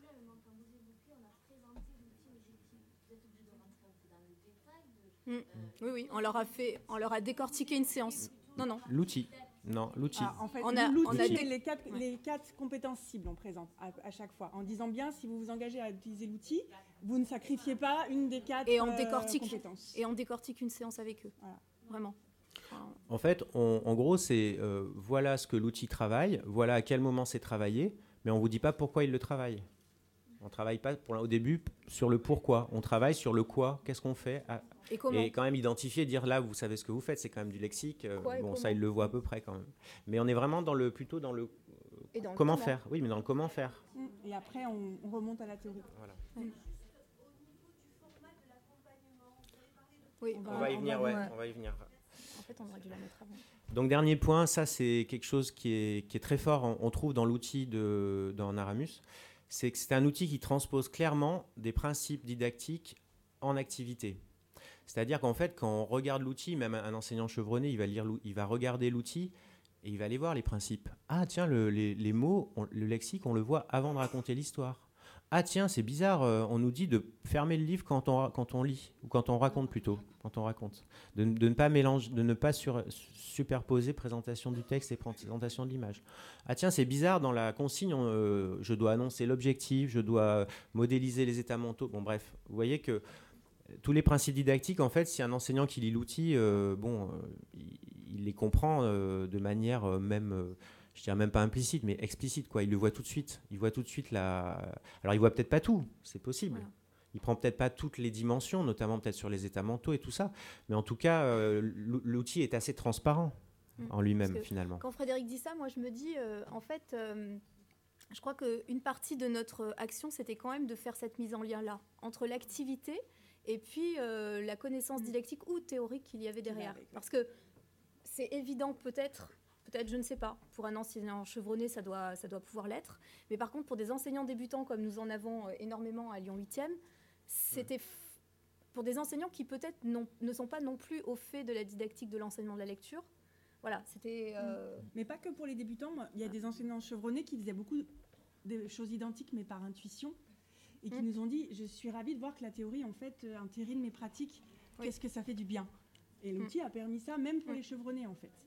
Oui, on leur a décortiqué une séance. Non. L'outil. En fait, On a l'outil, des- les 4 compétences cibles, on présente à chaque fois, en disant bien, si vous vous engagez à utiliser l'outil, vous ne sacrifiez pas une des 4 Et on décortique. compétences. Et on décortique une séance avec eux. Voilà. Vraiment. En fait, en gros, c'est voilà ce que l'outil travaille, voilà à quel moment c'est travaillé, mais on ne vous dit pas pourquoi il le travaille. On ne travaille pas au début sur le pourquoi, on travaille sur le quoi, qu'est-ce qu'on fait. Et comment ? Et quand même identifier, dire là, vous savez ce que vous faites, c'est quand même du lexique. Quoi et Bon, ça, comment. il le voit à peu près quand même. Mais on est vraiment plutôt dans le Et dans le comment faire. Oui, mais dans le comment faire. Et après, on remonte à la théorie. Voilà. Oui, On va y venir, on va y venir. En fait, on aurait dû la mettre avant. Donc, dernier point, ça, c'est quelque chose qui est très fort, on trouve dans l'outil dans Naramus, c'est que c'est un outil qui transpose clairement des principes didactiques en activité. C'est-à-dire qu'en fait, quand on regarde l'outil, même un enseignant chevronné, il va regarder l'outil et il va aller voir les principes. Ah tiens, les mots, le lexique, on le voit avant de raconter l'histoire. Ah tiens, c'est bizarre, on nous dit de fermer le livre quand on lit, ou quand on raconte plutôt, quand on raconte. De ne pas mélanger, de ne pas superposer présentation du texte et présentation de l'image. Ah tiens, c'est bizarre, dans la consigne, je dois annoncer l'objectif, je dois modéliser les états mentaux. Bon bref, vous voyez que tous les principes didactiques, en fait, si un enseignant qui lit l'outil, il les comprend de manière même... je dirais même pas implicite, mais explicite, quoi. Il le voit tout de suite. Il voit tout de suite Alors, il voit peut-être pas tout, c'est possible. Voilà. Il prend peut-être pas toutes les dimensions, notamment peut-être sur les états mentaux et tout ça. Mais en tout cas, l'outil est assez transparent en lui-même, finalement. Quand Frédéric dit ça, moi, je me dis, en fait, je crois qu'une partie de notre action, c'était quand même de faire cette mise en lien-là, entre l'activité et puis la connaissance didactique ou théorique qu'il y avait derrière. Parce que c'est évident, peut-être, je ne sais pas. Pour un enseignant chevronné, ça doit pouvoir l'être. Mais par contre, pour des enseignants débutants, comme nous en avons énormément à Lyon 8e, c'était pour des enseignants qui peut-être ne sont pas non plus au fait de la didactique de l'enseignement de la lecture. Voilà, c'était... Mais pas que pour les débutants. Il y a des enseignants chevronnés qui faisaient beaucoup de choses identiques, mais par intuition, et qui nous ont dit, je suis ravie de voir que la théorie, en fait, entérine mes pratiques. Oui. Qu'est-ce que ça fait du bien. Et l'outil a permis ça, même pour les chevronnés, en fait.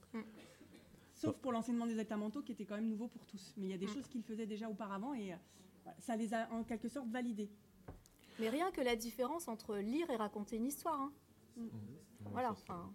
Sauf pour l'enseignement des états mentaux, qui était quand même nouveau pour tous. Mais il y a des choses qu'ils faisaient déjà auparavant, et ça les a en quelque sorte validés. Mais rien que la différence entre lire et raconter une histoire. Hein. Voilà. Enfin,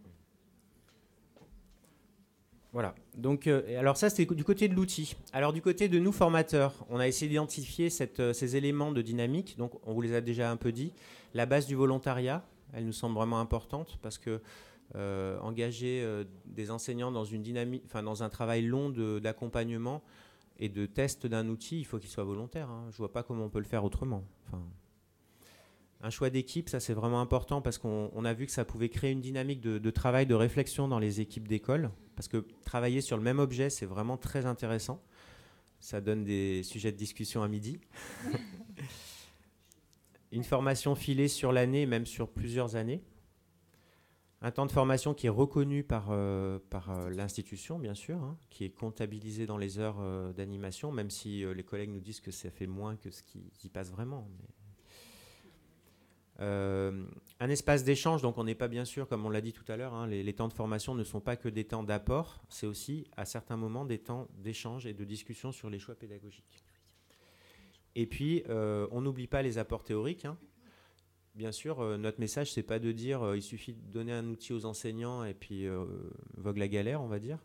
Voilà. Donc, alors ça, c'était du côté de l'outil. Alors, du côté de nous, formateurs, on a essayé d'identifier ces éléments de dynamique. Donc, on vous les a déjà un peu dit. La base du volontariat, elle nous semble vraiment importante parce que engager des enseignants dans une dynamique, enfin, dans un travail long d'accompagnement et de test d'un outil, il faut qu'il soit volontaire. Je ne vois pas comment on peut le faire autrement. Enfin, un choix d'équipe, ça c'est vraiment important parce qu'on a vu que ça pouvait créer une dynamique de travail, de réflexion dans les équipes d'école. Parce que travailler sur le même objet, c'est vraiment très intéressant. Ça donne des sujets de discussion à midi. Une formation filée sur l'année, même sur plusieurs années. Un temps de formation qui est reconnu par l'institution, bien sûr, hein, qui est comptabilisé dans les heures d'animation, même si les collègues nous disent que ça fait moins que ce qui y passe vraiment. Un espace d'échange, donc on n'est pas bien sûr, comme on l'a dit tout à l'heure, hein, les temps de formation ne sont pas que des temps d'apport, c'est aussi à certains moments des temps d'échange et de discussion sur les choix pédagogiques. Et puis, on n'oublie pas les apports théoriques, hein. Bien sûr, notre message, c'est pas de dire il suffit de donner un outil aux enseignants et puis vogue la galère, on va dire.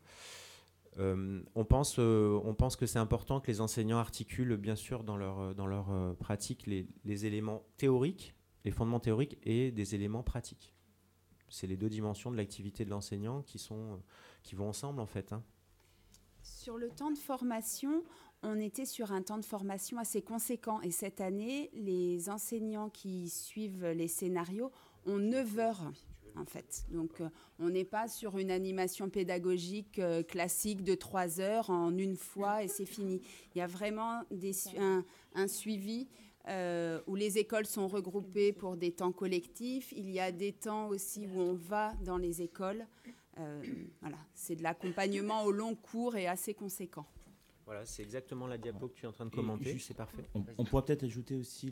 On pense que c'est important que les enseignants articulent, bien sûr, dans leur pratique, les éléments théoriques, les fondements théoriques et des éléments pratiques. C'est les deux dimensions de l'activité de l'enseignant qui vont ensemble, en fait, hein. Sur le temps de formation, on était sur un temps de formation assez conséquent. Et cette année, les enseignants qui suivent les scénarios ont 9 heures, en fait. Donc, on n'est pas sur une animation pédagogique classique de 3 heures en une fois et c'est fini. Il y a vraiment un suivi où les écoles sont regroupées pour des temps collectifs. Il y a des temps aussi où on va dans les écoles. Voilà, c'est de l'accompagnement au long cours et assez conséquent. Voilà, c'est exactement la diapo que tu es en train de commenter, c'est parfait. On pourrait peut-être ajouter aussi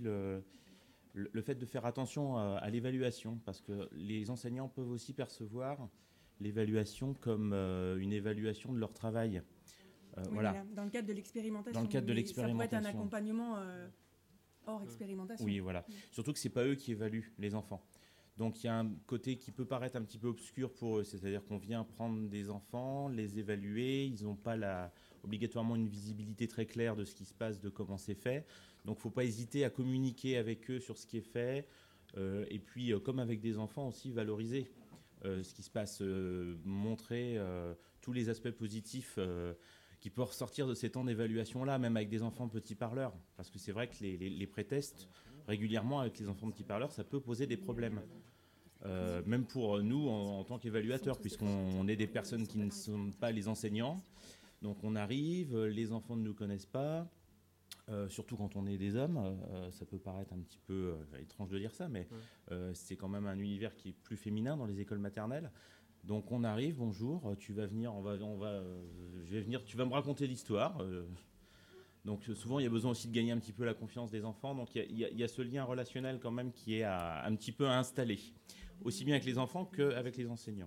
le fait de faire attention à l'évaluation, parce que les enseignants peuvent aussi percevoir l'évaluation comme une évaluation de leur travail. Oui, voilà. Dans le cadre de l'expérimentation. Dans le cadre de l'expérimentation. Ça pourrait être un accompagnement hors expérimentation. Oui, voilà. Surtout que ce n'est pas eux qui évaluent les enfants. Donc il y a un côté qui peut paraître un petit peu obscur pour eux, c'est-à-dire qu'on vient prendre des enfants, les évaluer, ils n'ont pas obligatoirement une visibilité très claire de ce qui se passe, de comment c'est fait. Donc il ne faut pas hésiter à communiquer avec eux sur ce qui est fait, et puis comme avec des enfants aussi, valoriser ce qui se passe, montrer tous les aspects positifs qui peuvent ressortir de ces temps d'évaluation-là, même avec des enfants petits parleurs. Parce que c'est vrai que les pré-tests, régulièrement avec les enfants petits parleurs, ça peut poser des problèmes. Même pour nous en tant qu'évaluateurs, puisqu'on est des personnes qui ne sont pas les enseignants. Donc on arrive, les enfants ne nous connaissent pas, surtout quand on est des hommes. Ça peut paraître un petit peu étrange de dire ça, mais c'est quand même un univers qui est plus féminin dans les écoles maternelles. Donc on arrive, bonjour, tu vas venir, je vais venir, tu vas me raconter l'histoire. Donc souvent, il y a besoin aussi de gagner un petit peu la confiance des enfants. Donc il y a ce lien relationnel quand même qui est un petit peu à installer, aussi bien avec les enfants qu'avec les enseignants.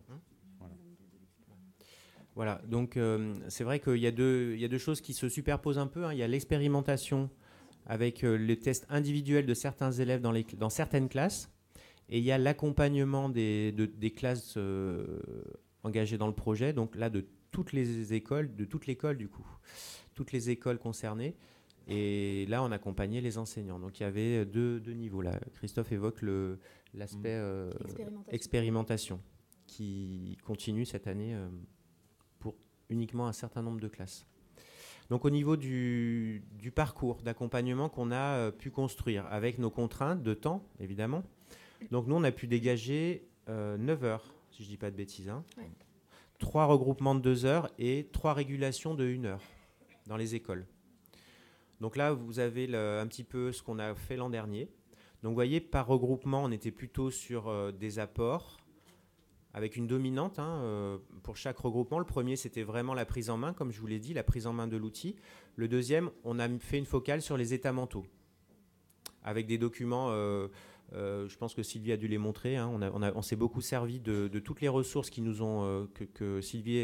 Voilà, donc c'est vrai qu'il y a deux choses qui se superposent un peu, hein. Il y a l'expérimentation avec les tests individuels de certains élèves dans certaines classes, et il y a l'accompagnement des classes engagées dans le projet, donc là de toutes les écoles, de toute l'école du coup. Toutes les écoles concernées. Et là, on accompagnait les enseignants. Donc, il y avait deux niveaux. Là, Christophe évoque l'aspect expérimentation qui continue cette année pour uniquement un certain nombre de classes. Donc, au niveau du parcours d'accompagnement qu'on a pu construire avec nos contraintes de temps, évidemment. Donc, nous, on a pu dégager 9 heures, si je ne dis pas de bêtises. Hein. Ouais. 3 regroupements de 2 heures et 3 régulations de 1 heure. Dans les écoles. Donc là, vous avez un petit peu ce qu'on a fait l'an dernier. Donc vous voyez, par regroupement, on était plutôt sur des apports avec une dominante pour chaque regroupement. Le premier, c'était vraiment la prise en main, comme je vous l'ai dit, la prise en main de l'outil. Le deuxième, on a fait une focale sur les états mentaux avec des documents, je pense que Sylvie a dû les montrer. Hein, on s'est beaucoup servi de toutes les ressources qui nous ont, que Sylvie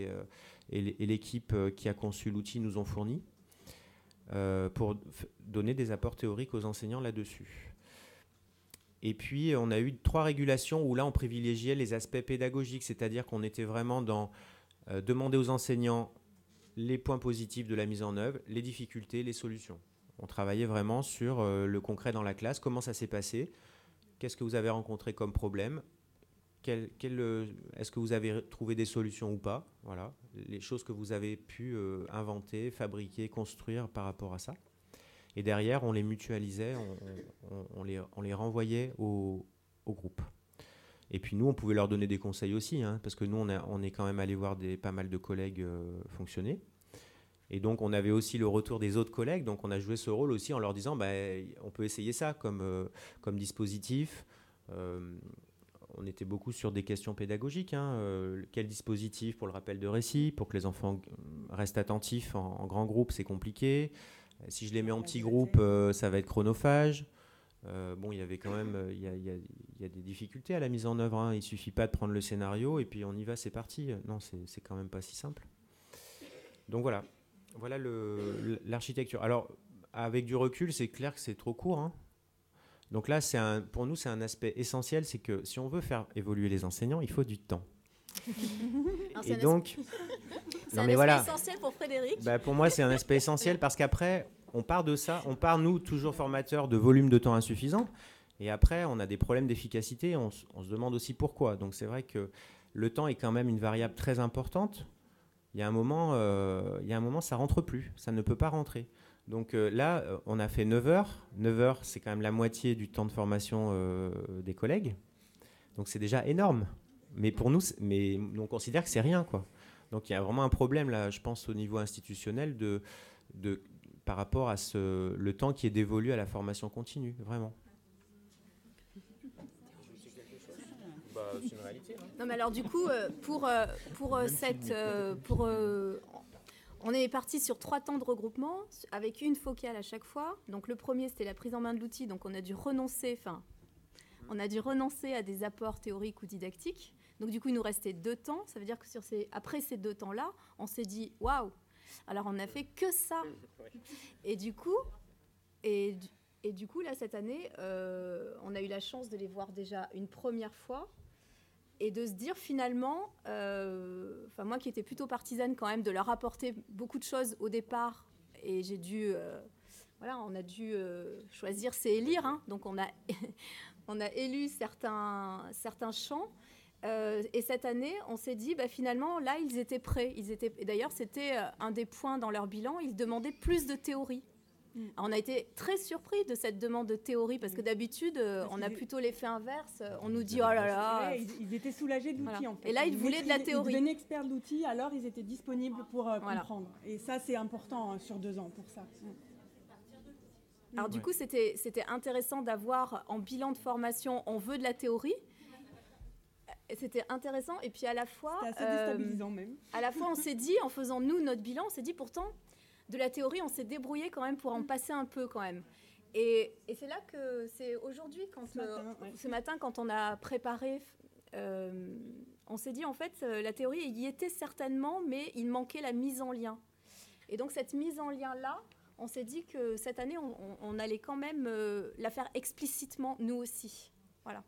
et l'équipe qui a conçu l'outil nous ont fourni pour donner des apports théoriques aux enseignants là-dessus. Et puis, on a eu 3 régulations où là, on privilégiait les aspects pédagogiques, c'est-à-dire qu'on était vraiment dans demander aux enseignants les points positifs de la mise en œuvre, les difficultés, les solutions. On travaillait vraiment sur le concret dans la classe, comment ça s'est passé, qu'est-ce que vous avez rencontré comme problème, est-ce que vous avez trouvé des solutions ou pas, voilà, les choses que vous avez pu inventer, fabriquer, construire par rapport à ça. Et derrière, on les mutualisait, on les renvoyait au groupe. Et puis nous, on pouvait leur donner des conseils aussi, hein, parce que nous, on est quand même allé voir pas mal de collègues fonctionner. Et donc, on avait aussi le retour des autres collègues. Donc, on a joué ce rôle aussi en leur disant, on peut essayer ça comme dispositif. on était beaucoup sur des questions pédagogiques. Quel dispositif pour le rappel de récit, pour que les enfants restent attentifs en grand groupe, c'est compliqué. Si je les mets en petit groupe, ça va être chronophage. Il y avait quand même il y a des difficultés à la mise en œuvre. Il ne suffit pas de prendre le scénario et puis on y va, c'est parti. Non, c'est quand même pas si simple. Donc voilà l'architecture. Alors, avec du recul, c'est clair que c'est trop court. Donc là, pour nous, c'est un aspect essentiel, c'est que si on veut faire évoluer les enseignants, il faut du temps. Et donc, c'est un aspect essentiel pour Frédéric. Pour moi, c'est un aspect essentiel parce qu'après, on part de ça, nous, toujours formateurs, de volume de temps insuffisant. Et après, on a des problèmes d'efficacité. On se demande aussi pourquoi. Donc, c'est vrai que le temps est quand même une variable très importante. Il y a un moment, ça rentre plus. Ça ne peut pas rentrer. Donc là, on a fait 9 heures. 9 heures, c'est quand même la moitié du temps de formation des collègues. Donc, c'est déjà énorme. Mais pour nous, on considère que c'est rien, quoi. Donc, il y a vraiment un problème, là, je pense, au niveau institutionnel par rapport à le temps qui est dévolu à la formation continue, vraiment. C'est une réalité. Non, mais alors du coup, on est parti sur 3 temps de regroupement avec une focale à chaque fois. Donc le premier, c'était la prise en main de l'outil. Donc on a dû renoncer à des apports théoriques ou didactiques. Donc du coup, il nous restait 2 temps. Ça veut dire que après ces 2 temps-là, on s'est dit waouh. Alors on n'a fait que ça. Et du coup, là cette année, on a eu la chance de les voir déjà une première fois. Et de se dire finalement, moi qui étais plutôt partisane quand même de leur apporter beaucoup de choses au départ, et j'ai dû, on a dû choisir, c'est élire, donc on a élu certains champs, et cette année on s'est dit finalement là ils étaient prêts, et d'ailleurs c'était un des points dans leur bilan, ils demandaient plus de théorie. Alors, on a été très surpris de cette demande de théorie parce que d'habitude, on a plutôt l'effet inverse. On nous dit oh là là. Ils étaient soulagés de l'outil en fait. Et là, ils voulaient de la théorie. Ils devenaient experts de l'outil, alors ils étaient disponibles pour comprendre. Et ça, c'est important sur 2 ans pour ça. Alors du coup, c'était intéressant d'avoir en bilan de formation, on veut de la théorie. C'était intéressant et puis à la fois. C'était assez déstabilisant même. À la fois, on s'est dit, en faisant nous notre bilan, on s'est dit pourtant. De la théorie, on s'est débrouillé quand même pour en passer un peu quand même. Et c'est là que c'est aujourd'hui, ce matin, quand on a préparé, on s'est dit en fait, la théorie y était certainement, mais il manquait la mise en lien. Et donc cette mise en lien-là, on s'est dit que cette année, on allait quand même la faire explicitement, nous aussi. Voilà.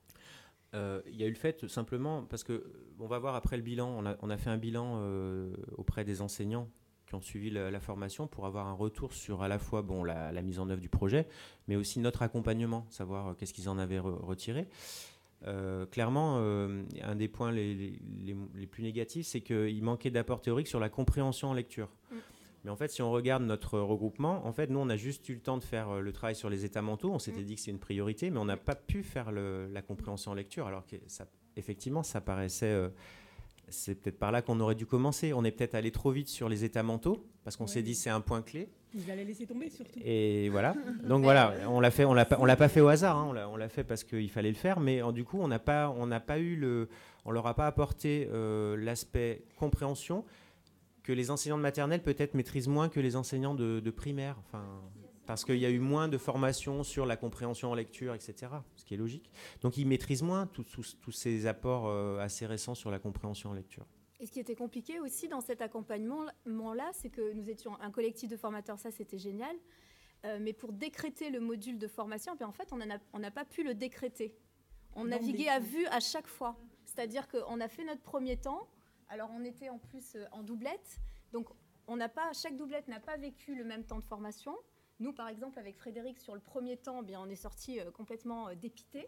Il y a eu le fait, simplement, parce qu'on va voir après le bilan, on a fait un bilan auprès des enseignants qui ont suivi la formation pour avoir un retour sur à la fois la mise en œuvre du projet, mais aussi notre accompagnement, savoir qu'est-ce qu'ils en avaient retiré. Clairement, un des points les plus négatifs, c'est qu'il manquait d'apport théorique sur la compréhension en lecture. Mais en fait, si on regarde notre regroupement, en fait, nous, on a juste eu le temps de faire le travail sur les états mentaux. On s'était dit que c'est une priorité, mais on n'a pas pu faire la compréhension en lecture, alors que effectivement, ça paraissait... c'est peut-être par là qu'on aurait dû commencer. On est peut-être allé trop vite sur les états mentaux parce qu'on s'est dit c'est un point clé. Ils allaient laisser tomber surtout. Et voilà. Donc voilà, on l'a fait. On l'a pas fait au hasard. On l'a fait parce qu'il fallait le faire. Mais du coup, on n'a pas eu on leur a pas apporté l'aspect compréhension que les enseignants de maternelle peut-être maîtrisent moins que les enseignants de primaire. Parce qu'il y a eu moins de formation sur la compréhension en lecture, etc., ce qui est logique. Donc, ils maîtrisent moins tous ces apports assez récents sur la compréhension en lecture. Et ce qui était compliqué aussi dans cet accompagnement-là, c'est que nous étions un collectif de formateurs, ça c'était génial, mais pour décréter le module de formation, en fait, on n'a pas pu le décréter. On naviguait à vue à chaque fois. C'est-à-dire qu'on a fait notre premier temps, alors on était en plus en doublette, donc chaque doublette n'a pas vécu le même temps de formation. Nous, par exemple, avec Frédéric, sur le premier temps, on est sortis complètement dépités.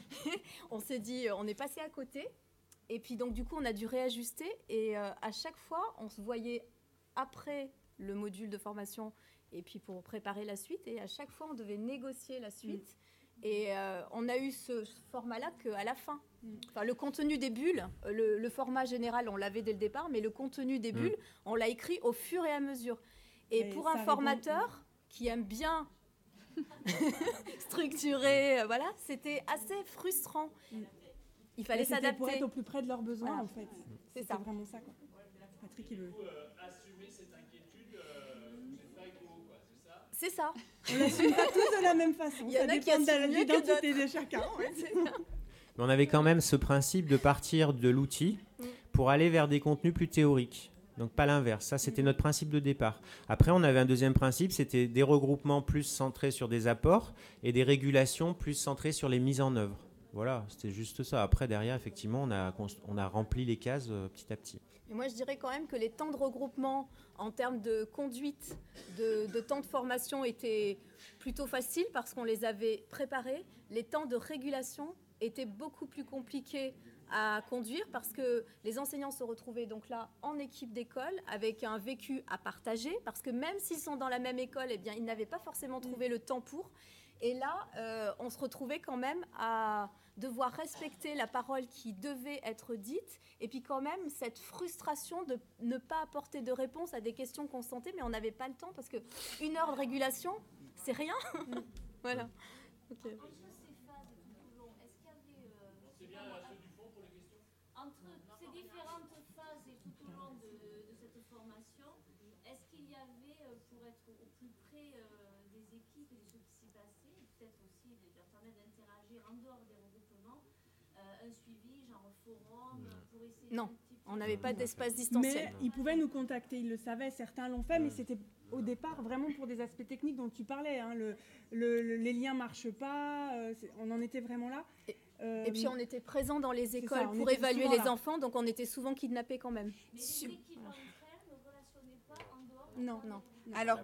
On s'est dit, on est passé à côté. Et puis, donc, du coup, on a dû réajuster. Et à chaque fois, on se voyait après le module de formation et puis pour préparer la suite. Et à chaque fois, on devait négocier la suite. Et on a eu ce format-là qu'à la fin. Enfin, le contenu des bulles, le format général, on l'avait dès le départ, mais le contenu des bulles, on l'a écrit au fur et à mesure. Et pour un formateur... qui aime bien structurer, c'était assez frustrant. il fallait C'était s'adapter. pour être au plus près de leurs besoins, Voilà. en fait. C'est C'était ça. vraiment ça, quoi. Patrick, il veut. Assumer cette inquiétude, vous n'êtes pas égaux, quoi, c'est ça? C'est ça. On l'assume pas tous de la même façon. Il y en Ça a qui dépend de assument mieux que l'identité d'autres. de chacun. Ouais. Mais on avait quand même ce principe de partir de l'outil pour aller vers des contenus plus théoriques. Donc pas l'inverse, ça c'était notre principe de départ. Après on avait un deuxième principe, c'était des regroupements plus centrés sur des apports et des régulations plus centrées sur les mises en œuvre. Voilà, c'était juste ça. Après derrière effectivement on a rempli les cases petit à petit. Et moi, je dirais quand même que les temps de regroupement en termes de conduite, de temps de formation étaient plutôt faciles parce qu'on les avait préparés. Les temps de régulation étaient beaucoup plus compliqués à conduire parce que les enseignants se retrouvaient donc là en équipe d'école avec un vécu à partager parce que même s'ils sont dans la même école, eh bien, ils n'avaient pas forcément trouvé le temps pour. Et là, on se retrouvait quand même à devoir respecter la parole qui devait être dite et puis quand même cette frustration de ne pas apporter de réponse à des questions qu'on sentait mais on n'avait pas le temps parce que 1 heure de régulation, c'est rien. Voilà. Okay. Entre ces différentes phases et tout au long de cette formation, est-ce qu'il y avait, pour être au plus près des équipes et de ce qui s'y passait, et peut-être aussi leur permettre d'interagir en dehors des regroupements, un suivi, genre forum, pour essayer Non, un petit peu... on n'avait pas d'espace distanciel. Mais ils pouvaient nous contacter, ils le savaient, certains l'ont fait, mais c'était au départ vraiment pour des aspects techniques dont tu parlais. Hein, les liens ne marchent pas, on en était vraiment là. Et puis on était présents dans les écoles ça, on pour était évaluer souvent les là. enfants, donc on était souvent kidnappés quand même. Mais les équipes entre elles ne relationnaient pas en dehors... Non. Non. Alors,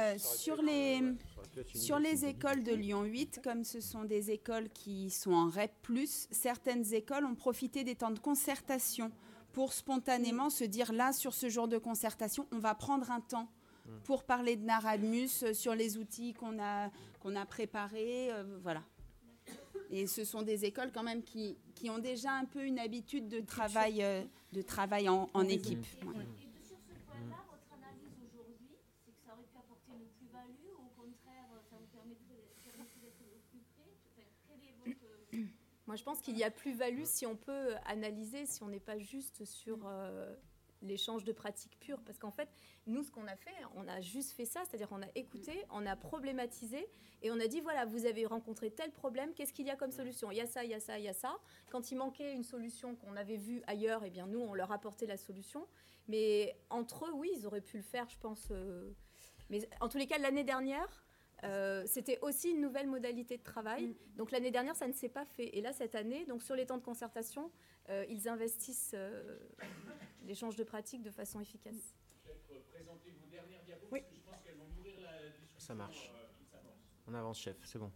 sur les écoles de Lyon 8, comme ce sont des écoles qui sont en REP+, certaines écoles ont profité des temps de concertation pour spontanément se dire là, sur ce jour de concertation, on va prendre un temps pour parler de Naradmus, sur les outils qu'on a préparés, voilà. Et ce sont des écoles quand même qui ont déjà un peu une habitude de travail en équipe. Ouais. Et sur ce point-là, votre analyse aujourd'hui, c'est que ça aurait pu apporter une plus-value ou au contraire, ça vous permettrait d'être au plus près? Enfin, quel est votre... Moi, je pense qu'il y a plus-value si on peut analyser, si on n'est pas juste sur l'échange de pratiques pures. Parce qu'en fait, nous, ce qu'on a fait, on a juste fait ça, c'est-à-dire on a écouté, on a problématisé et on a dit, voilà, vous avez rencontré tel problème, qu'est-ce qu'il y a comme solution? Il y a ça, il y a ça, il y a ça. Quand il manquait une solution qu'on avait vue ailleurs, eh bien, nous, on leur apportait la solution. Mais entre eux, oui, ils auraient pu le faire, je pense. Mais en tous les cas, l'année dernière, c'était aussi une nouvelle modalité de travail. Donc l'année dernière, ça ne s'est pas fait. Et là, cette année, donc sur les temps de concertation, ils investissent l'échange de pratiques de façon efficace. Peut-être présenter vos dernières diapos, Oui. parce que je pense qu'elles vont nourrir la discussion. Ça marche. Qui s'avance. On avance chef, c'est bon.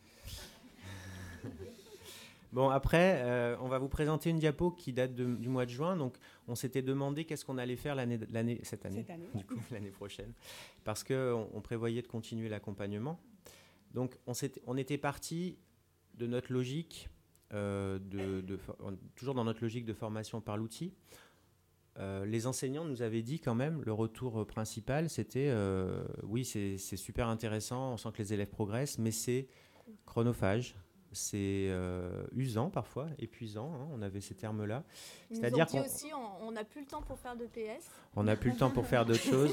Bon, après, on va vous présenter une diapo qui date du mois de juin. Donc, on s'était demandé qu'est-ce qu'on allait faire cette année, du coup, l'année prochaine, parce qu'on prévoyait de continuer l'accompagnement. Donc, on était parti de notre logique, toujours dans notre logique de formation par l'outil. Les enseignants nous avaient dit quand même, le retour principal, c'était oui, c'est super intéressant, on sent que les élèves progressent, mais c'est chronophage. C'est usant parfois, épuisant, hein, on avait ces termes-là. Ils C'est-à-dire nous ont dit aussi, on n'a plus le temps pour faire de PS. On n'a plus le temps pour faire d'autres choses.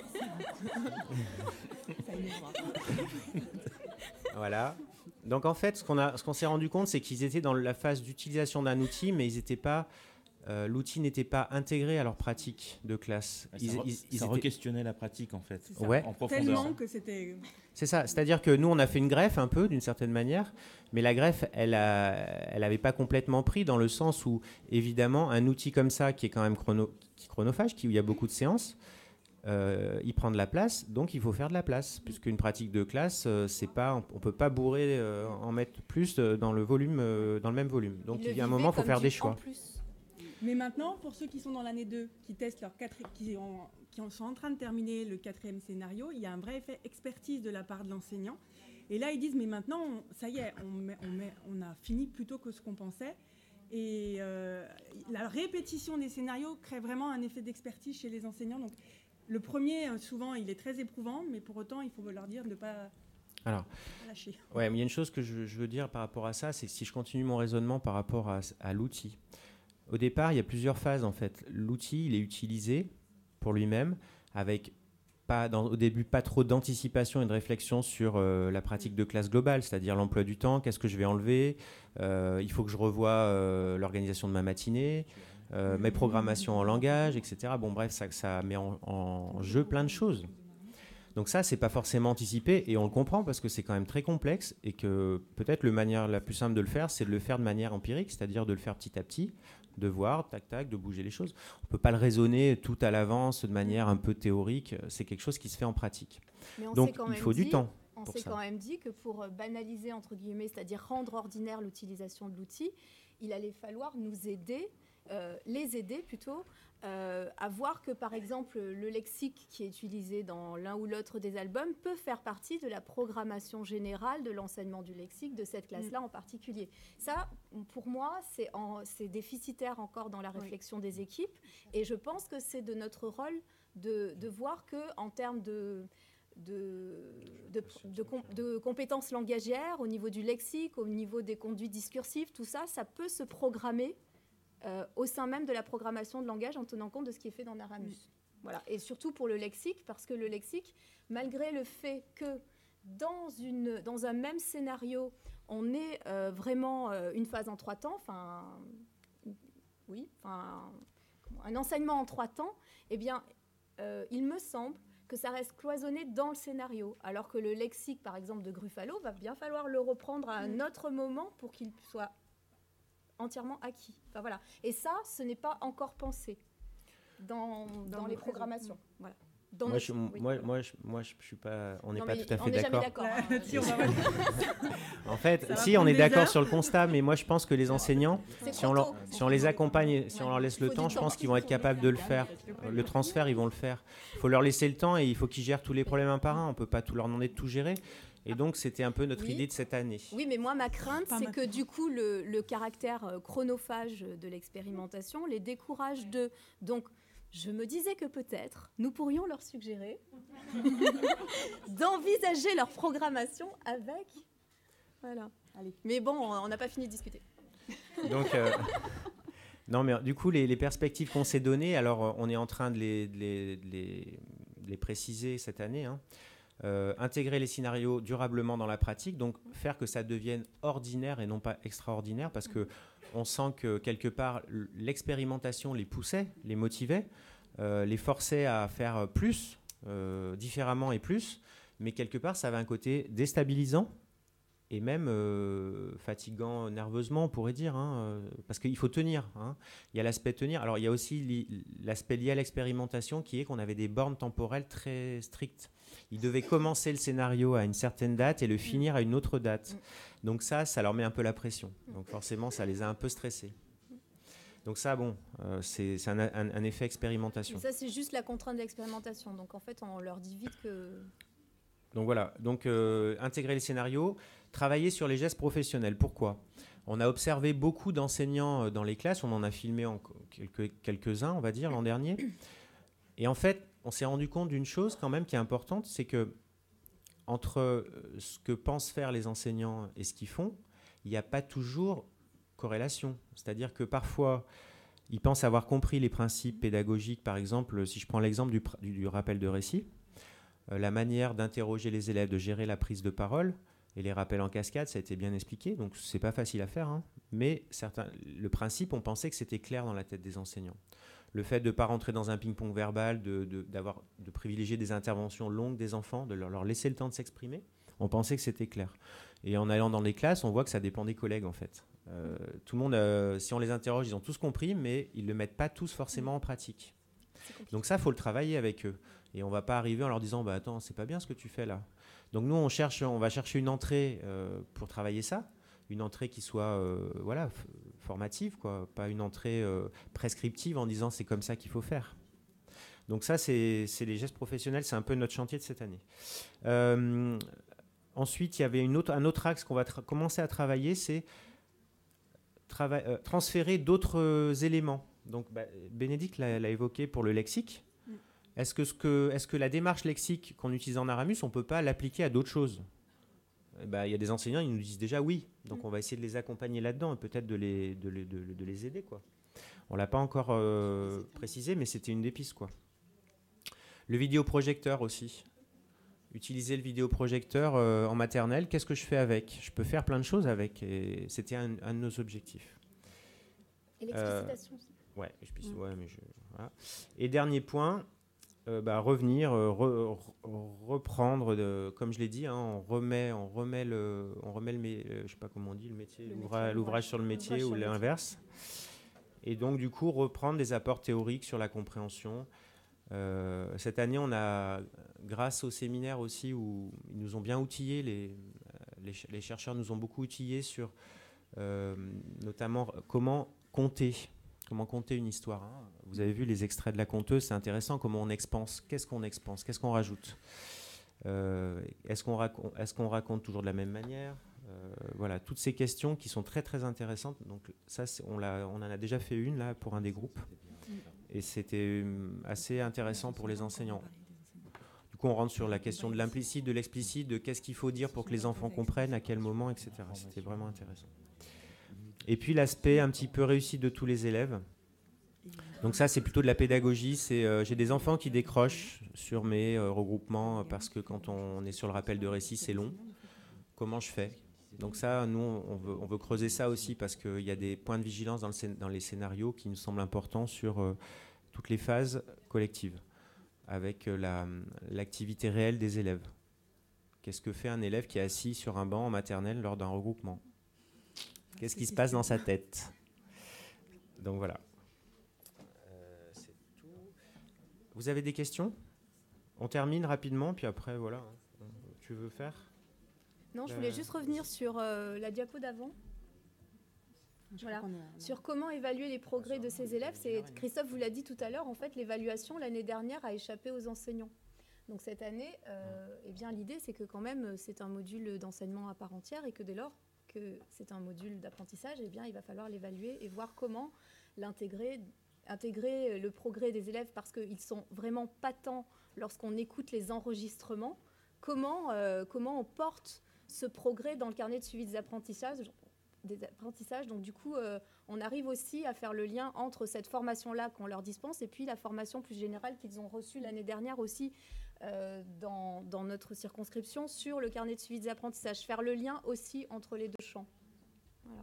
Voilà. Donc en fait, ce qu'on s'est rendu compte, c'est qu'ils étaient dans la phase d'utilisation d'un outil, mais ils étaient pas... l'outil n'était pas intégré à leur pratique de classe. Ça re-questionnait la pratique en fait, Ouais. en profondeur. Tellement que c'était... C'est ça, c'est-à-dire que nous, on a fait une greffe un peu, d'une certaine manière, mais la greffe, elle avait pas complètement pris dans le sens où, évidemment, un outil comme ça, qui est quand même chronophage, où il y a beaucoup de séances, il prend de la place, donc il faut faire de la place, puisqu'une pratique de classe, on peut pas bourrer, en mettre plus dans le même volume. Donc il y a un moment, il faut faire des choix. Mais maintenant, pour ceux qui sont dans l'année 2, qui testent qui sont en train de terminer le 4e scénario, il y a un vrai effet expertise de la part de l'enseignant. Et là, ils disent, mais maintenant, ça y est, on a fini plus tôt que ce qu'on pensait. Et la répétition des scénarios crée vraiment un effet d'expertise chez les enseignants. Donc, le premier, souvent, il est très éprouvant, mais pour autant, il faut leur dire de ne pas Alors, Lâcher. ouais, mais il y a une chose que je veux dire par rapport à ça, c'est que si je continue mon raisonnement par rapport à l'outil, au départ, il y a plusieurs phases en fait. L'outil, il est utilisé pour lui-même, avec au début pas trop d'anticipation et de réflexion sur la pratique de classe globale, c'est-à-dire l'emploi du temps, qu'est-ce que je vais enlever, il faut que je revoie l'organisation de ma matinée, mes programmations en langage, etc. Bon bref, ça met en jeu plein de choses. Donc ça, c'est pas forcément anticipé et on le comprend parce que c'est quand même très complexe et que peut-être la manière la plus simple de le faire, c'est de le faire de manière empirique, c'est-à-dire de le faire petit à petit, de voir, tac, tac, de bouger les choses. On peut pas le raisonner tout à l'avance de manière un peu théorique, c'est quelque chose qui se fait en pratique. Donc il faut du temps. On s'est quand même dit que pour banaliser, entre guillemets, c'est-à-dire rendre ordinaire l'utilisation de l'outil, il allait falloir nous aider, les aider plutôt, à voir que, par exemple, le lexique qui est utilisé dans l'un ou l'autre des albums peut faire partie de la programmation générale de l'enseignement du lexique de cette classe-là en particulier. Ça, pour moi, c'est déficitaire encore dans la réflexion des équipes, et je pense que c'est de notre rôle de voir qu'en termes de compétences langagières, au niveau du lexique, au niveau des conduites discursives, tout ça, ça peut se programmer au sein même de la programmation de langage en tenant compte de ce qui est fait dans Aramus. Voilà. Et surtout pour le lexique, parce que le lexique, malgré le fait que dans un même scénario, on ait vraiment une phase en 3 temps, un enseignement en 3 temps, eh bien, il me semble que ça reste cloisonné dans le scénario, alors que le lexique, par exemple, de Gruffalo, va bien falloir le reprendre à un autre moment pour qu'il soit entièrement acquis. Enfin, voilà. Et ça, ce n'est pas encore pensé dans les programmations. Voilà. Moi, je suis pas. On n'est pas tout à fait on n'est jamais d'accord. D'accord. En fait, si on est d'accord sur le constat, mais moi je pense que les enseignants, si on les accompagne, si on leur laisse le temps, je pense qu'ils vont être capables de le faire. Le transfert, ils vont le faire. Il faut leur laisser le temps et il faut qu'ils gèrent tous les problèmes un par un. On peut pas tout leur demander de tout gérer. Et donc, c'était un peu notre idée de cette année. Oui, mais moi, ma crainte, c'est que du coup, le caractère chronophage de l'expérimentation les décourage de... Donc, je me disais que peut-être, nous pourrions leur suggérer d'envisager leur programmation avec... Voilà. Allez. Mais bon, on n'a pas fini de discuter. Donc... Non, mais du coup, les perspectives qu'on s'est données, alors on est en train de les préciser cette année, hein. Intégrer les scénarios durablement dans la pratique, donc faire que ça devienne ordinaire et non pas extraordinaire, parce qu'on sent que quelque part l'expérimentation les poussait, les motivait, les forçait à faire plus, différemment et plus, mais quelque part ça avait un côté déstabilisant et même fatigant nerveusement, on pourrait dire, hein, parce qu'il faut tenir, hein. Il y a l'aspect tenir. Alors il y a aussi l'aspect lié à l'expérimentation qui est qu'on avait des bornes temporelles très strictes. Ils devaient commencer le scénario à une certaine date et le finir à une autre date. Donc ça leur met un peu la pression. Donc forcément, ça les a un peu stressés. Donc ça, bon, c'est un effet expérimentation. Et ça, c'est juste la contrainte de l'expérimentation. Donc en fait, on leur dit vite que... Donc voilà, donc intégrer les scénarios, travailler sur les gestes professionnels. Pourquoi ? On a observé beaucoup d'enseignants dans les classes, on en a filmé quelques-uns, on va dire, l'an dernier. Et en fait, on s'est rendu compte d'une chose quand même qui est importante, c'est que entre ce que pensent faire les enseignants et ce qu'ils font, il n'y a pas toujours corrélation. C'est-à-dire que parfois, ils pensent avoir compris les principes pédagogiques. Par exemple, si je prends l'exemple du rappel de récit, la manière d'interroger les élèves, de gérer la prise de parole et les rappels en cascade, ça a été bien expliqué. Donc, c'est pas facile à faire, hein. Mais le principe, on pensait que c'était clair dans la tête des enseignants. Le fait de ne pas rentrer dans un ping-pong verbal, de privilégier des interventions longues des enfants, de leur laisser le temps de s'exprimer, on pensait que c'était clair. Et en allant dans les classes, on voit que ça dépend des collègues, en fait. Tout le monde, si on les interroge, ils ont tous compris, mais ils ne le mettent pas tous forcément en pratique. Donc ça, il faut le travailler avec eux. Et on ne va pas arriver en leur disant « Attends, c'est pas bien ce que tu fais là ». Donc nous, on va chercher une entrée pour travailler ça. Une entrée qui soit formative, quoi, pas une entrée prescriptive en disant c'est comme ça qu'il faut faire. Donc ça, c'est les gestes professionnels, c'est un peu notre chantier de cette année. Ensuite, il y avait un autre axe qu'on va commencer à travailler, c'est transférer d'autres éléments. Donc Bénédicte l'a évoqué pour le lexique. Est-ce que la démarche lexique qu'on utilise en Aramus, on ne peut pas l'appliquer à d'autres choses ? il y a des enseignants, ils nous disent déjà oui. Donc, on va essayer de les accompagner là-dedans et peut-être de les aider, quoi. On ne l'a pas encore précisé, mais c'était une des pistes, quoi. Le vidéoprojecteur aussi. Utiliser le vidéoprojecteur en maternelle, qu'est-ce que je fais avec? Je peux faire plein de choses avec. Et c'était un de nos objectifs. Et l'explicitation aussi. Ouais, voilà. Et dernier point, revenir, reprendre, comme je l'ai dit, on remet je sais pas comment on dit, le métier, l'ouvrage sur le métier ou l'inverse. Et donc du coup reprendre des apports théoriques sur la compréhension. Cette année, on a, grâce au séminaire aussi où ils nous ont bien outillés, les chercheurs nous ont beaucoup outillés sur notamment comment compter une histoire. Vous avez vu les extraits de la conteuse, c'est intéressant, comment on expanse, qu'est-ce qu'on rajoute, est-ce qu'on raconte toujours de la même manière, voilà, toutes ces questions qui sont très très intéressantes. Donc ça, on en a déjà fait une là pour un des groupes, et c'était assez intéressant pour les enseignants. Du coup, on rentre sur la question de l'implicite, de l'explicite, de qu'est-ce qu'il faut dire pour que les enfants comprennent, à quel moment, etc. C'était vraiment intéressant. Et puis l'aspect un petit peu réussite de tous les élèves. Donc ça, c'est plutôt de la pédagogie. J'ai des enfants qui décrochent sur mes regroupements parce que quand on est sur le rappel de récit, c'est long. Comment je fais? Donc ça, nous, on veut creuser ça aussi parce qu'il y a des points de vigilance dans les scénarios qui nous semblent importants sur toutes les phases collectives, avec l'activité réelle des élèves. Qu'est-ce que fait un élève qui est assis sur un banc en maternelle lors d'un regroupement? Qu'est-ce qui se passe dans sa tête? Donc voilà. C'est tout. Vous avez des questions? On termine rapidement, puis après, voilà. Tu veux faire? Non, je voulais juste revenir sur la diapo d'avant. Voilà. Sur comment évaluer les progrès de ces élèves. Christophe vous l'a dit tout à l'heure, en fait, l'évaluation l'année dernière a échappé aux enseignants. Donc cette année, l'idée, c'est que quand même, c'est un module d'enseignement à part entière et que dès lors que c'est un module d'apprentissage, il va falloir l'évaluer et voir comment intégrer le progrès des élèves, parce qu'ils sont vraiment patents lorsqu'on écoute les enregistrements. Comment on porte ce progrès dans le carnet de suivi des apprentissages. Donc du coup, on arrive aussi à faire le lien entre cette formation-là qu'on leur dispense et puis la formation plus générale qu'ils ont reçue l'année dernière aussi dans notre circonscription sur le carnet de suivi des apprentissages. Faire le lien aussi entre les deux champs. Voilà.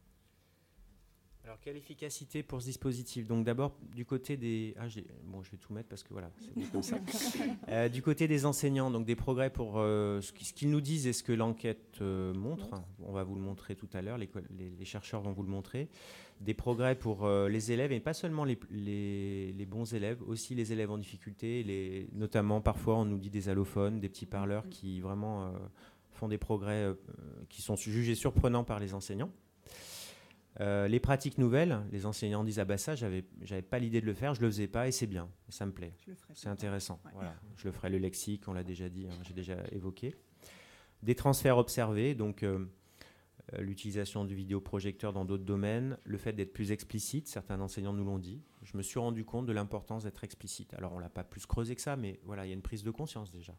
Alors, quelle efficacité pour ce dispositif? Donc d'abord, du côté des... je vais tout mettre parce que voilà, c'est comme ça. Du côté des enseignants, donc des progrès pour ce qu'ils nous disent et ce que l'enquête montre. On va vous le montrer tout à l'heure, les chercheurs vont vous le montrer. Des progrès pour les élèves, et pas seulement les bons élèves, aussi les élèves en difficulté, notamment parfois on nous dit des allophones, des petits parleurs qui vraiment font des progrès qui sont jugés surprenants par les enseignants. Les pratiques nouvelles, les enseignants disent ça, j'avais pas l'idée de le faire, je le faisais pas et c'est bien, ça me plaît, c'est intéressant. Ouais. Voilà, je le ferai, le lexique, on l'a déjà dit, j'ai déjà évoqué. Des transferts observés, donc l'utilisation du vidéoprojecteur dans d'autres domaines, le fait d'être plus explicite, certains enseignants nous l'ont dit. Je me suis rendu compte de l'importance d'être explicite. Alors on l'a pas plus creusé que ça, mais voilà, il y a une prise de conscience déjà.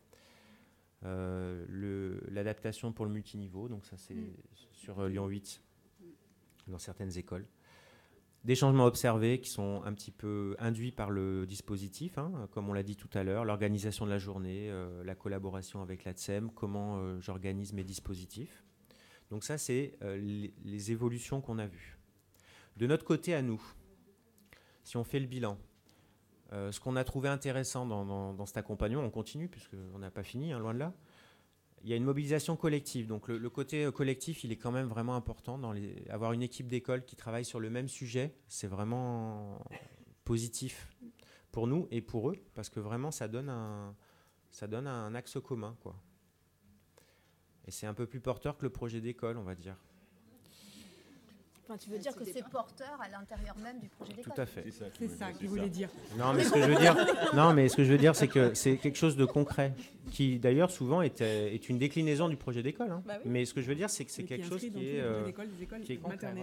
L'adaptation pour le multiniveau, donc ça c'est sur Lyon 8. Dans certaines écoles. Des changements observés qui sont un petit peu induits par le dispositif, comme on l'a dit tout à l'heure, l'organisation de la journée, la collaboration avec l'ATSEM, comment j'organise mes dispositifs. Donc ça, c'est les évolutions qu'on a vues. De notre côté à nous, si on fait le bilan, ce qu'on a trouvé intéressant dans cet accompagnement, on continue puisqu'on n'a pas fini, loin de là. Il y a une mobilisation collective. Donc le côté collectif, il est quand même vraiment important. Avoir une équipe d'école qui travaille sur le même sujet, c'est vraiment positif pour nous et pour eux, parce que vraiment, ça donne un axe commun, quoi. Et c'est un peu plus porteur que le projet d'école, on va dire. Enfin, tu veux dire que c'est porteur à l'intérieur même du projet d'école. Tout à fait. C'est ça qu'il voulait dire. Non, mais ce que je veux dire, c'est que c'est quelque chose de concret, qui d'ailleurs souvent est une déclinaison du projet d'école. Bah oui. Mais ce que je veux dire, c'est que c'est quelque chose qui est concret.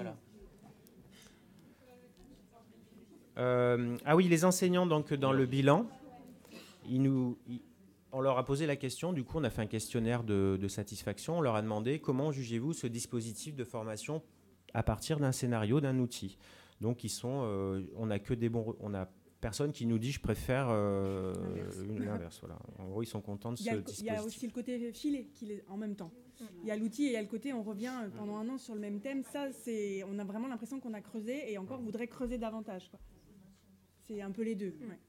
Voilà. Oui, les enseignants, donc dans le bilan, On leur a posé la question, du coup on a fait un questionnaire de satisfaction, on leur a demandé comment jugez-vous ce dispositif de formation à partir d'un scénario, d'un outil. Donc on a personne qui nous dit je préfère l'inverse. Voilà. En gros ils sont contents de ce dispositif. Il y a aussi le côté filet qui est en même temps. Il y a l'outil et il y a le côté on revient pendant un an sur le même thème. Ça, on a vraiment l'impression qu'on a creusé et encore on voudrait creuser davantage, quoi. C'est un peu les deux. Ouais.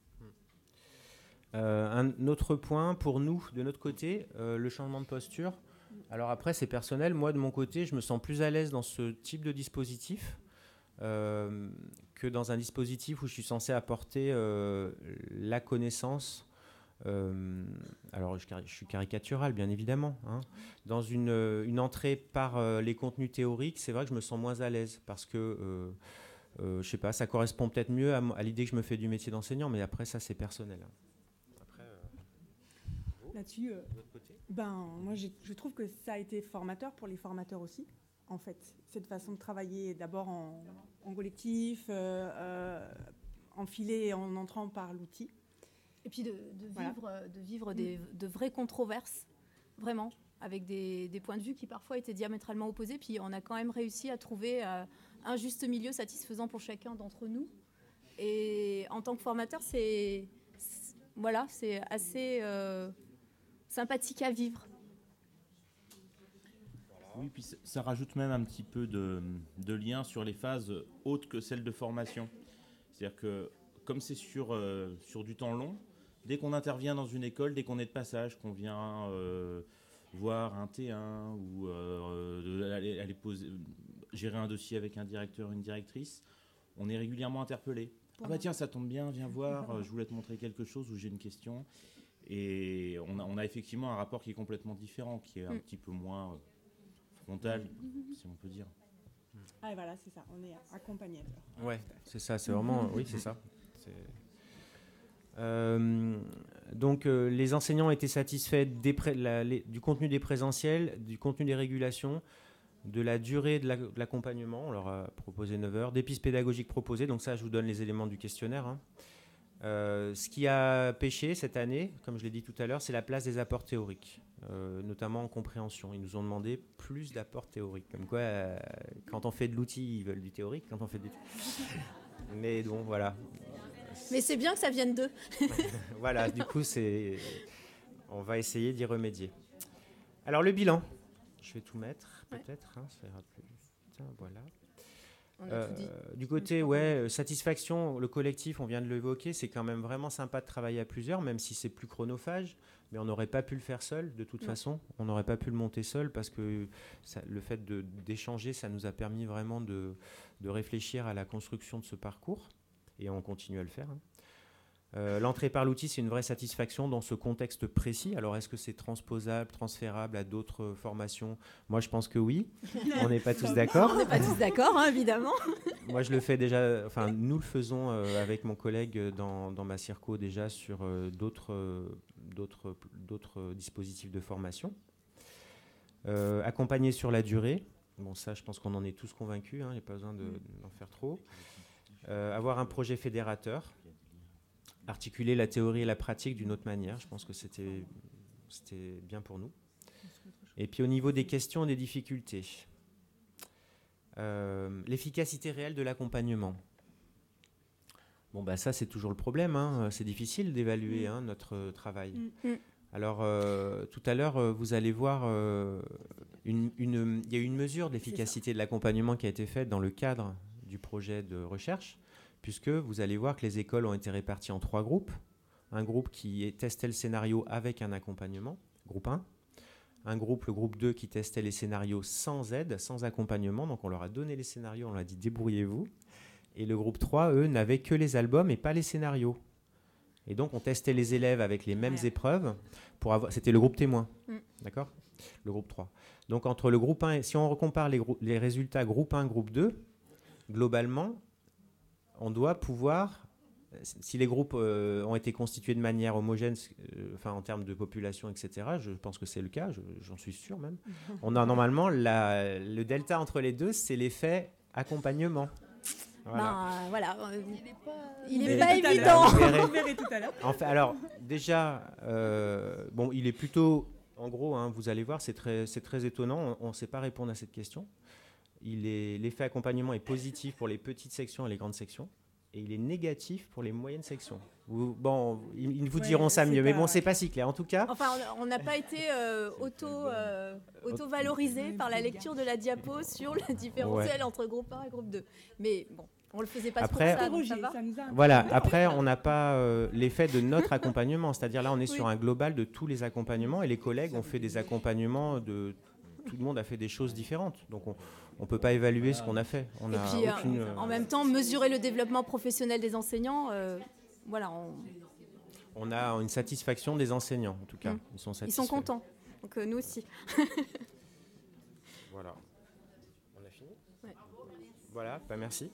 Un autre point pour nous, de notre côté, le changement de posture. Alors après, c'est personnel. Moi, de mon côté, je me sens plus à l'aise dans ce type de dispositif que dans un dispositif où je suis censé apporter la connaissance. Alors, je suis caricatural, bien évidemment. Hein. Dans une entrée par les contenus théoriques, c'est vrai que je me sens moins à l'aise parce que, je sais pas, ça correspond peut-être mieux à l'idée que je me fais du métier d'enseignant, mais après, ça, c'est personnel. Là-dessus, moi je trouve que ça a été formateur pour les formateurs aussi, en fait. Cette façon de travailler d'abord en collectif, en filet et en entrant par l'outil. Et puis de vivre de vraies controverses, vraiment, avec des points de vue qui parfois étaient diamétralement opposés. Puis on a quand même réussi à trouver un juste milieu satisfaisant pour chacun d'entre nous. Et en tant que formateur, c'est assez... sympathique à vivre. Oui, puis ça rajoute même un petit peu de lien sur les phases autres que celles de formation. C'est-à-dire que comme c'est sur du temps long, dès qu'on intervient dans une école, dès qu'on est de passage, qu'on vient voir un T1 ou aller gérer un dossier avec un directeur, une directrice, on est régulièrement interpellé. Ah bah tiens, ça tombe bien, viens voir, je voulais te montrer quelque chose ou j'ai une question. Et on a effectivement un rapport qui est complètement différent, qui est un petit peu moins frontal, si on peut dire. Ah, voilà, c'est ça, on est accompagnateur. Ouais, c'est ça, c'est vraiment... oui, c'est ça. Donc, les enseignants étaient satisfaits du contenu des présentiels, du contenu des régulations, de la durée de l'accompagnement. On leur a proposé 9 heures, des pistes pédagogiques proposées. Donc ça, je vous donne les éléments du questionnaire. Hein. Ce qui a pêché cette année, comme je l'ai dit tout à l'heure, c'est la place des apports théoriques, notamment en compréhension. Ils nous ont demandé plus d'apports théoriques. Comme quoi, quand on fait de l'outil, ils veulent du théorique. Quand on fait de Mais bon, voilà. Mais c'est bien que ça vienne d'eux. Voilà, du coup, on va essayer d'y remédier. Alors, le bilan. Je vais tout mettre, peut-être. Hein, ça ira plus vite. Voilà. Du côté, satisfaction, le collectif, on vient de l'évoquer, c'est quand même vraiment sympa de travailler à plusieurs, même si c'est plus chronophage, mais on n'aurait pas pu le faire seul, de toute façon. On n'aurait pas pu le monter seul, parce que le fait d'échanger, ça nous a permis vraiment de réfléchir à la construction de ce parcours, et on continue à le faire. Hein. L'entrée par l'outil, c'est une vraie satisfaction dans ce contexte précis. Alors, est-ce que c'est transposable, transférable à d'autres formations ? Moi, je pense que oui. On n'est pas tous d'accord. On n'est pas tous d'accord, hein, évidemment. Moi, je le fais déjà. Enfin, nous le faisons avec mon collègue dans ma circo déjà sur d'autres dispositifs de formation. Accompagner sur la durée. Bon, ça, je pense qu'on en est tous convaincus. Il n'y a pas besoin d'en faire trop. Avoir un projet fédérateur. Articuler la théorie et la pratique d'une autre manière. Je pense que c'était bien pour nous. Et puis au niveau des questions et des difficultés, l'efficacité réelle de l'accompagnement. Bon, bah ça, c'est toujours le problème. Hein. C'est difficile d'évaluer notre travail. Alors, tout à l'heure, vous allez voir, il y a eu une mesure d'efficacité de l'accompagnement qui a été faite dans le cadre du projet de recherche, puisque vous allez voir que les écoles ont été réparties en 3 groupes. Un groupe qui testait le scénario avec un accompagnement, groupe 1. Un groupe, le groupe 2, qui testait les scénarios sans aide, sans accompagnement. Donc on leur a donné les scénarios, on leur a dit débrouillez-vous. Et le groupe 3, eux, n'avaient que les albums et pas les scénarios. Et donc on testait les élèves avec les mêmes épreuves. C'était le groupe témoin, d'accord ? Le groupe 3. Donc entre le groupe 1, si on compare les résultats groupe 1, groupe 2, globalement, on doit pouvoir, si les groupes ont été constitués de manière homogène, en termes de population, etc., je pense que c'est le cas, j'en suis sûr même, on a normalement le delta entre les deux, c'est l'effet accompagnement. Ben, voilà. Il Vous n'est pas verrez tout à évident. l'heure. Vous verrez tout à l'heure. En fait, alors déjà, bon, il est plutôt, en gros, hein, vous allez voir, c'est très étonnant. On ne sait pas répondre à cette question. L'effet accompagnement est positif pour les petites sections et les grandes sections, et il est négatif pour les moyennes sections. Bon, ils vous diront ça mieux, mais bon, c'est pas si clair. En tout cas, Enfin, on n'a pas été auto-valorisé par la lecture de la diapo sur le différentiel entre groupe 1 et groupe 2. Mais bon, on ne le faisait pas Après, pour ça, donc ça va. voilà. Après, on n'a pas l'effet de notre accompagnement, c'est-à-dire là, on est sur un global de tous les accompagnements, et les collègues ont fait des accompagnements de tout le monde a fait des choses différentes. Donc on ne peut pas évaluer ce qu'on a fait. Et puis, en même temps, mesurer le développement professionnel des enseignants, voilà. On a une satisfaction des enseignants, en tout cas. Ils sont satisfaits. Ils sont contents. Donc nous aussi. Voilà. On a fini ? Ouais. Voilà, merci.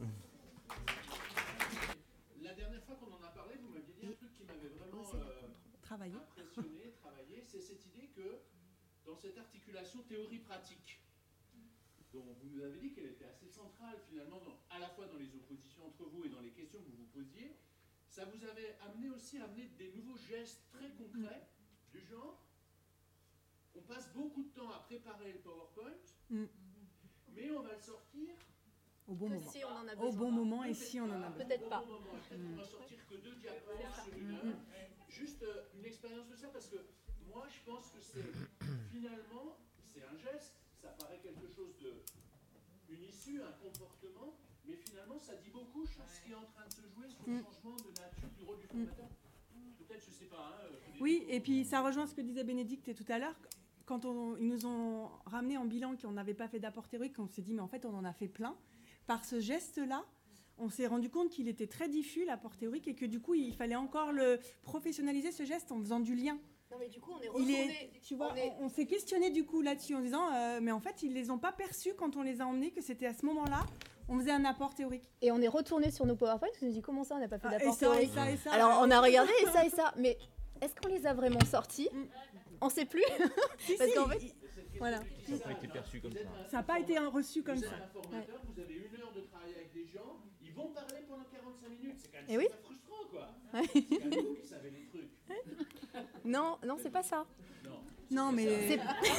La dernière fois qu'on en a parlé, vous m'aviez dit un truc qui m'avait vraiment impressionné, travaillé, c'est cette idée que dans cette articulation théorie-pratique, dont vous nous avez dit qu'elle était assez centrale finalement, à la fois dans les oppositions entre vous et dans les questions que vous vous posiez, ça vous avait amené aussi à amener des nouveaux gestes très concrets, du genre, on passe beaucoup de temps à préparer le PowerPoint, mais on va le sortir au bon moment. Si on en a au bon moment et si on en a besoin. Peut-être pas. On va sortir que 2 diapos sur 1 heure. Juste une expérience de ça, parce que moi je pense que c'est finalement, c'est un geste, ça paraît quelque chose une issue, un comportement, mais finalement ça dit beaucoup sur ce qui est en train de se jouer, sur le changement de nature du rôle du formateur. Peut-être, je sais pas. Oui, et puis ça rejoint ce que disait Bénédicte tout à l'heure. Quand ils nous ont ramené en bilan qu'on n'avait pas fait d'apport théorique, on s'est dit mais en fait on en a fait plein. Par ce geste-là, on s'est rendu compte qu'il était très diffus l'apport théorique et que du coup il fallait encore le professionnaliser ce geste en faisant du lien. Non mais du coup on est retourné. Tu vois, on s'est questionné du coup là-dessus en disant mais en fait ils les ont pas perçus quand on les a emmenés que c'était à ce moment-là on faisait un apport théorique. Et on est retourné sur nos PowerPoint, on s'est dit comment ça on n'a pas fait d'apport théorique. Et ça. Alors on a regardé et ça, mais est-ce qu'on les a vraiment sortis? On ne sait plus. Parce qu'en fait, voilà. Ça n'a pas été perçu comme ça. Ça n'a pas été reçu comme ça. Vous êtes un formateur, vous avez 1 heure de travail avec des gens, ils vont parler pendant 45 minutes, c'est quand même super frustrant quoi. C'est quand même vous qui savez les trucs. Non, c'est pas ça. Non, mais...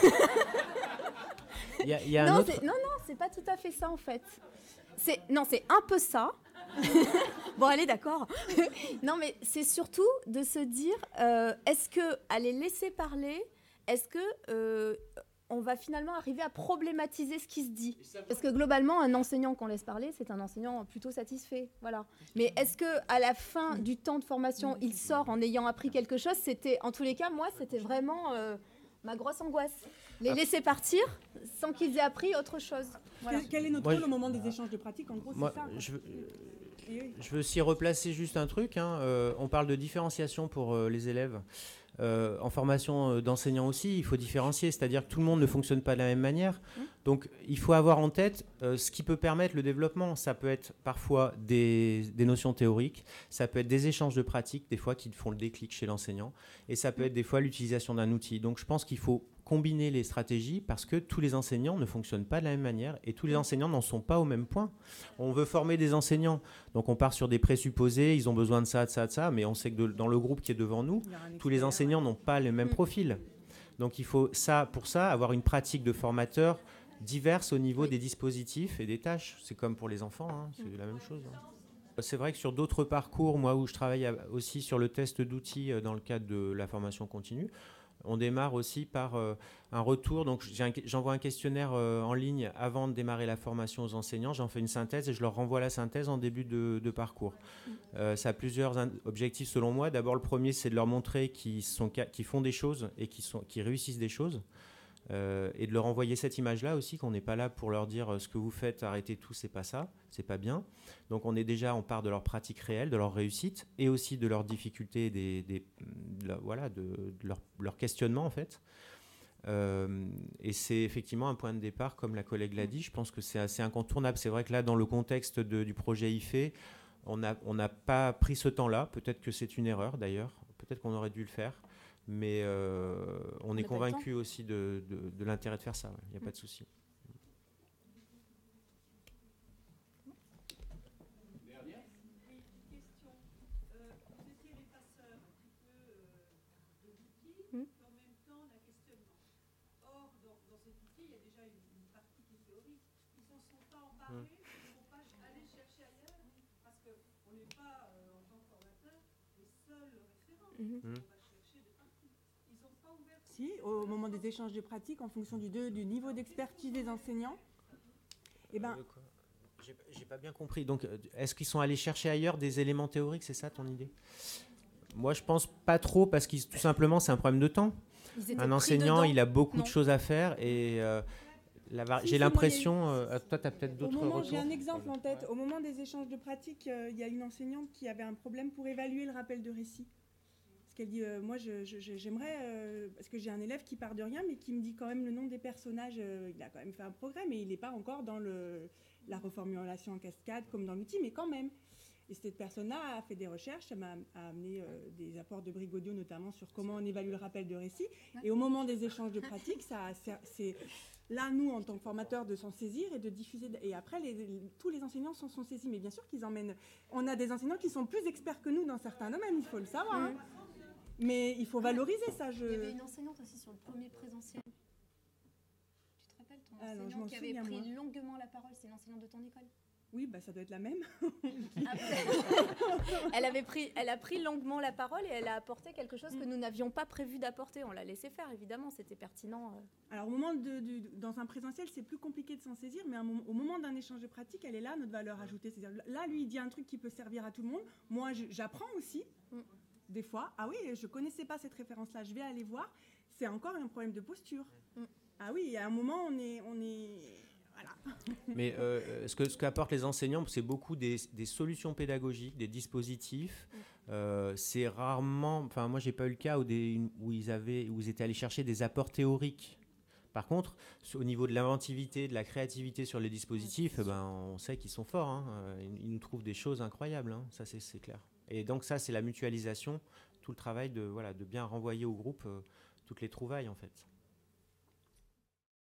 Il y a un autre... Non, c'est pas tout à fait ça en fait. C'est un peu ça. Bon, allez, d'accord. Non, mais c'est surtout de se dire, est-ce que, à les laisser parler, est-ce que on va finalement arriver à problématiser ce qui se dit? Parce que globalement, un enseignant qu'on laisse parler, c'est un enseignant plutôt satisfait. Voilà. Mais est-ce que à la fin du temps de formation, il sort en ayant appris quelque chose? C'était, en tous les cas, moi, c'était vraiment ma grosse angoisse. Les laisser partir sans qu'ils aient appris autre chose. Voilà. Quel est notre rôle au moment des échanges de pratique? En gros, c'est ça. Je veux aussi replacer juste un truc. On parle de différenciation pour les élèves. En formation d'enseignants aussi, il faut différencier, c'est-à-dire que tout le monde ne fonctionne pas de la même manière. Donc, il faut avoir en tête ce qui peut permettre le développement. Ça peut être parfois des notions théoriques, ça peut être des échanges de pratiques, des fois qui font le déclic chez l'enseignant, et ça peut être des fois l'utilisation d'un outil. Donc, je pense qu'il faut combiner les stratégies parce que tous les enseignants ne fonctionnent pas de la même manière et tous les enseignants n'en sont pas au même point. On veut former des enseignants, donc on part sur des présupposés, ils ont besoin de ça, de ça, de ça, mais on sait que dans le groupe qui est devant nous, tous les enseignants n'ont pas le même profil. Donc il faut pour ça avoir une pratique de formateur diverse au niveau des dispositifs et des tâches. C'est comme pour les enfants, c'est la même chose. C'est vrai que sur d'autres parcours, moi où je travaille aussi sur le test d'outils dans le cadre de la formation continue, on démarre aussi par un retour. Donc, j'envoie un questionnaire en ligne avant de démarrer la formation aux enseignants. J'en fais une synthèse et je leur renvoie la synthèse en début de parcours. Ça a plusieurs objectifs selon moi. D'abord, le premier, c'est de leur montrer qu'ils font des choses et qu'ils réussissent des choses. Et de leur envoyer cette image-là aussi, qu'on n'est pas là pour leur dire ce que vous faites, arrêtez tout, c'est pas ça, c'est pas bien. Donc on part de leur pratique réelle, de leur réussite, et aussi de leurs difficultés, de leur questionnement en fait. Et c'est effectivement un point de départ, comme la collègue l'a dit, je pense que c'est assez incontournable. C'est vrai que là, dans le contexte du projet IFE, on n'a pas pris ce temps-là, peut-être que c'est une erreur d'ailleurs, peut-être qu'on aurait dû le faire. Mais on est convaincu aussi de l'intérêt de faire ça. Il n'y a pas de souci. ne sont pas emparés, il ne faut pas aller chercher ailleurs, parce qu'on n'est pas, en tant que formateur, les seuls référents. On va chercher des parties. Ils n'ont pas ouvert. Si, au moment des échanges de pratiques, en fonction du niveau d'expertise des enseignants, eh ben, j'ai pas bien compris. Donc, est-ce qu'ils sont allés chercher ailleurs des éléments théoriques, c'est ça ton idée? Moi, je pense pas trop, parce que tout simplement, c'est un problème de temps. Un enseignant, il a beaucoup de choses à faire et j'ai l'impression... toi, tu as peut-être d'autres retours. J'ai un exemple en tête. Au moment des échanges de pratiques, il y a une enseignante qui avait un problème pour évaluer le rappel de récit. Parce qu'elle dit, moi, j'aimerais... parce que j'ai un élève qui part de rien, mais qui me dit quand même le nom des personnages. Il a quand même fait un progrès, mais il n'est pas encore dans la reformulation en cascade, comme dans l'outil, mais quand même. Et cette personne-là a fait des recherches, elle m'a amené des apports de Brigodio, notamment sur comment on évalue le rappel de récit. Et au moment des échanges de pratiques, c'est là, nous, en tant que formateurs, de s'en saisir et de diffuser. Et après, tous les enseignants s'en sont saisis. Mais bien sûr qu'ils emmènent... On a des enseignants qui sont plus experts que nous dans certains domaines, il faut le savoir. Hein. Mais il faut valoriser ça. Il y avait une enseignante aussi sur le premier présentiel. Tu te rappelles ton enseignant qui avait pris longuement la parole? C'est l'enseignante de ton école? Oui, bah, ça doit être la même. Elle a pris longuement la parole et elle a apporté quelque chose que nous n'avions pas prévu d'apporter. On l'a laissé faire, évidemment, c'était pertinent. Alors, au moment dans un présentiel, c'est plus compliqué de s'en saisir, mais au moment d'un échange de pratique, elle est là, notre valeur ajoutée. C'est-à-dire, là, lui, il dit un truc qui peut servir à tout le monde. Moi, j'apprends aussi, des fois. Ah oui, je ne connaissais pas cette référence-là, je vais aller voir. C'est encore un problème de posture. Ah oui, à un moment, on est... Voilà. Mais ce qu'apportent les enseignants, c'est beaucoup des solutions pédagogiques, des dispositifs. C'est rarement... Enfin, moi, j'ai pas eu le cas où ils étaient allés chercher des apports théoriques. Par contre, au niveau de l'inventivité, de la créativité sur les dispositifs, on sait qu'ils sont forts. Hein. Ils nous trouvent des choses incroyables. Hein. Ça, c'est clair. Et donc, ça, c'est la mutualisation, tout le travail de bien renvoyer au groupe toutes les trouvailles, en fait.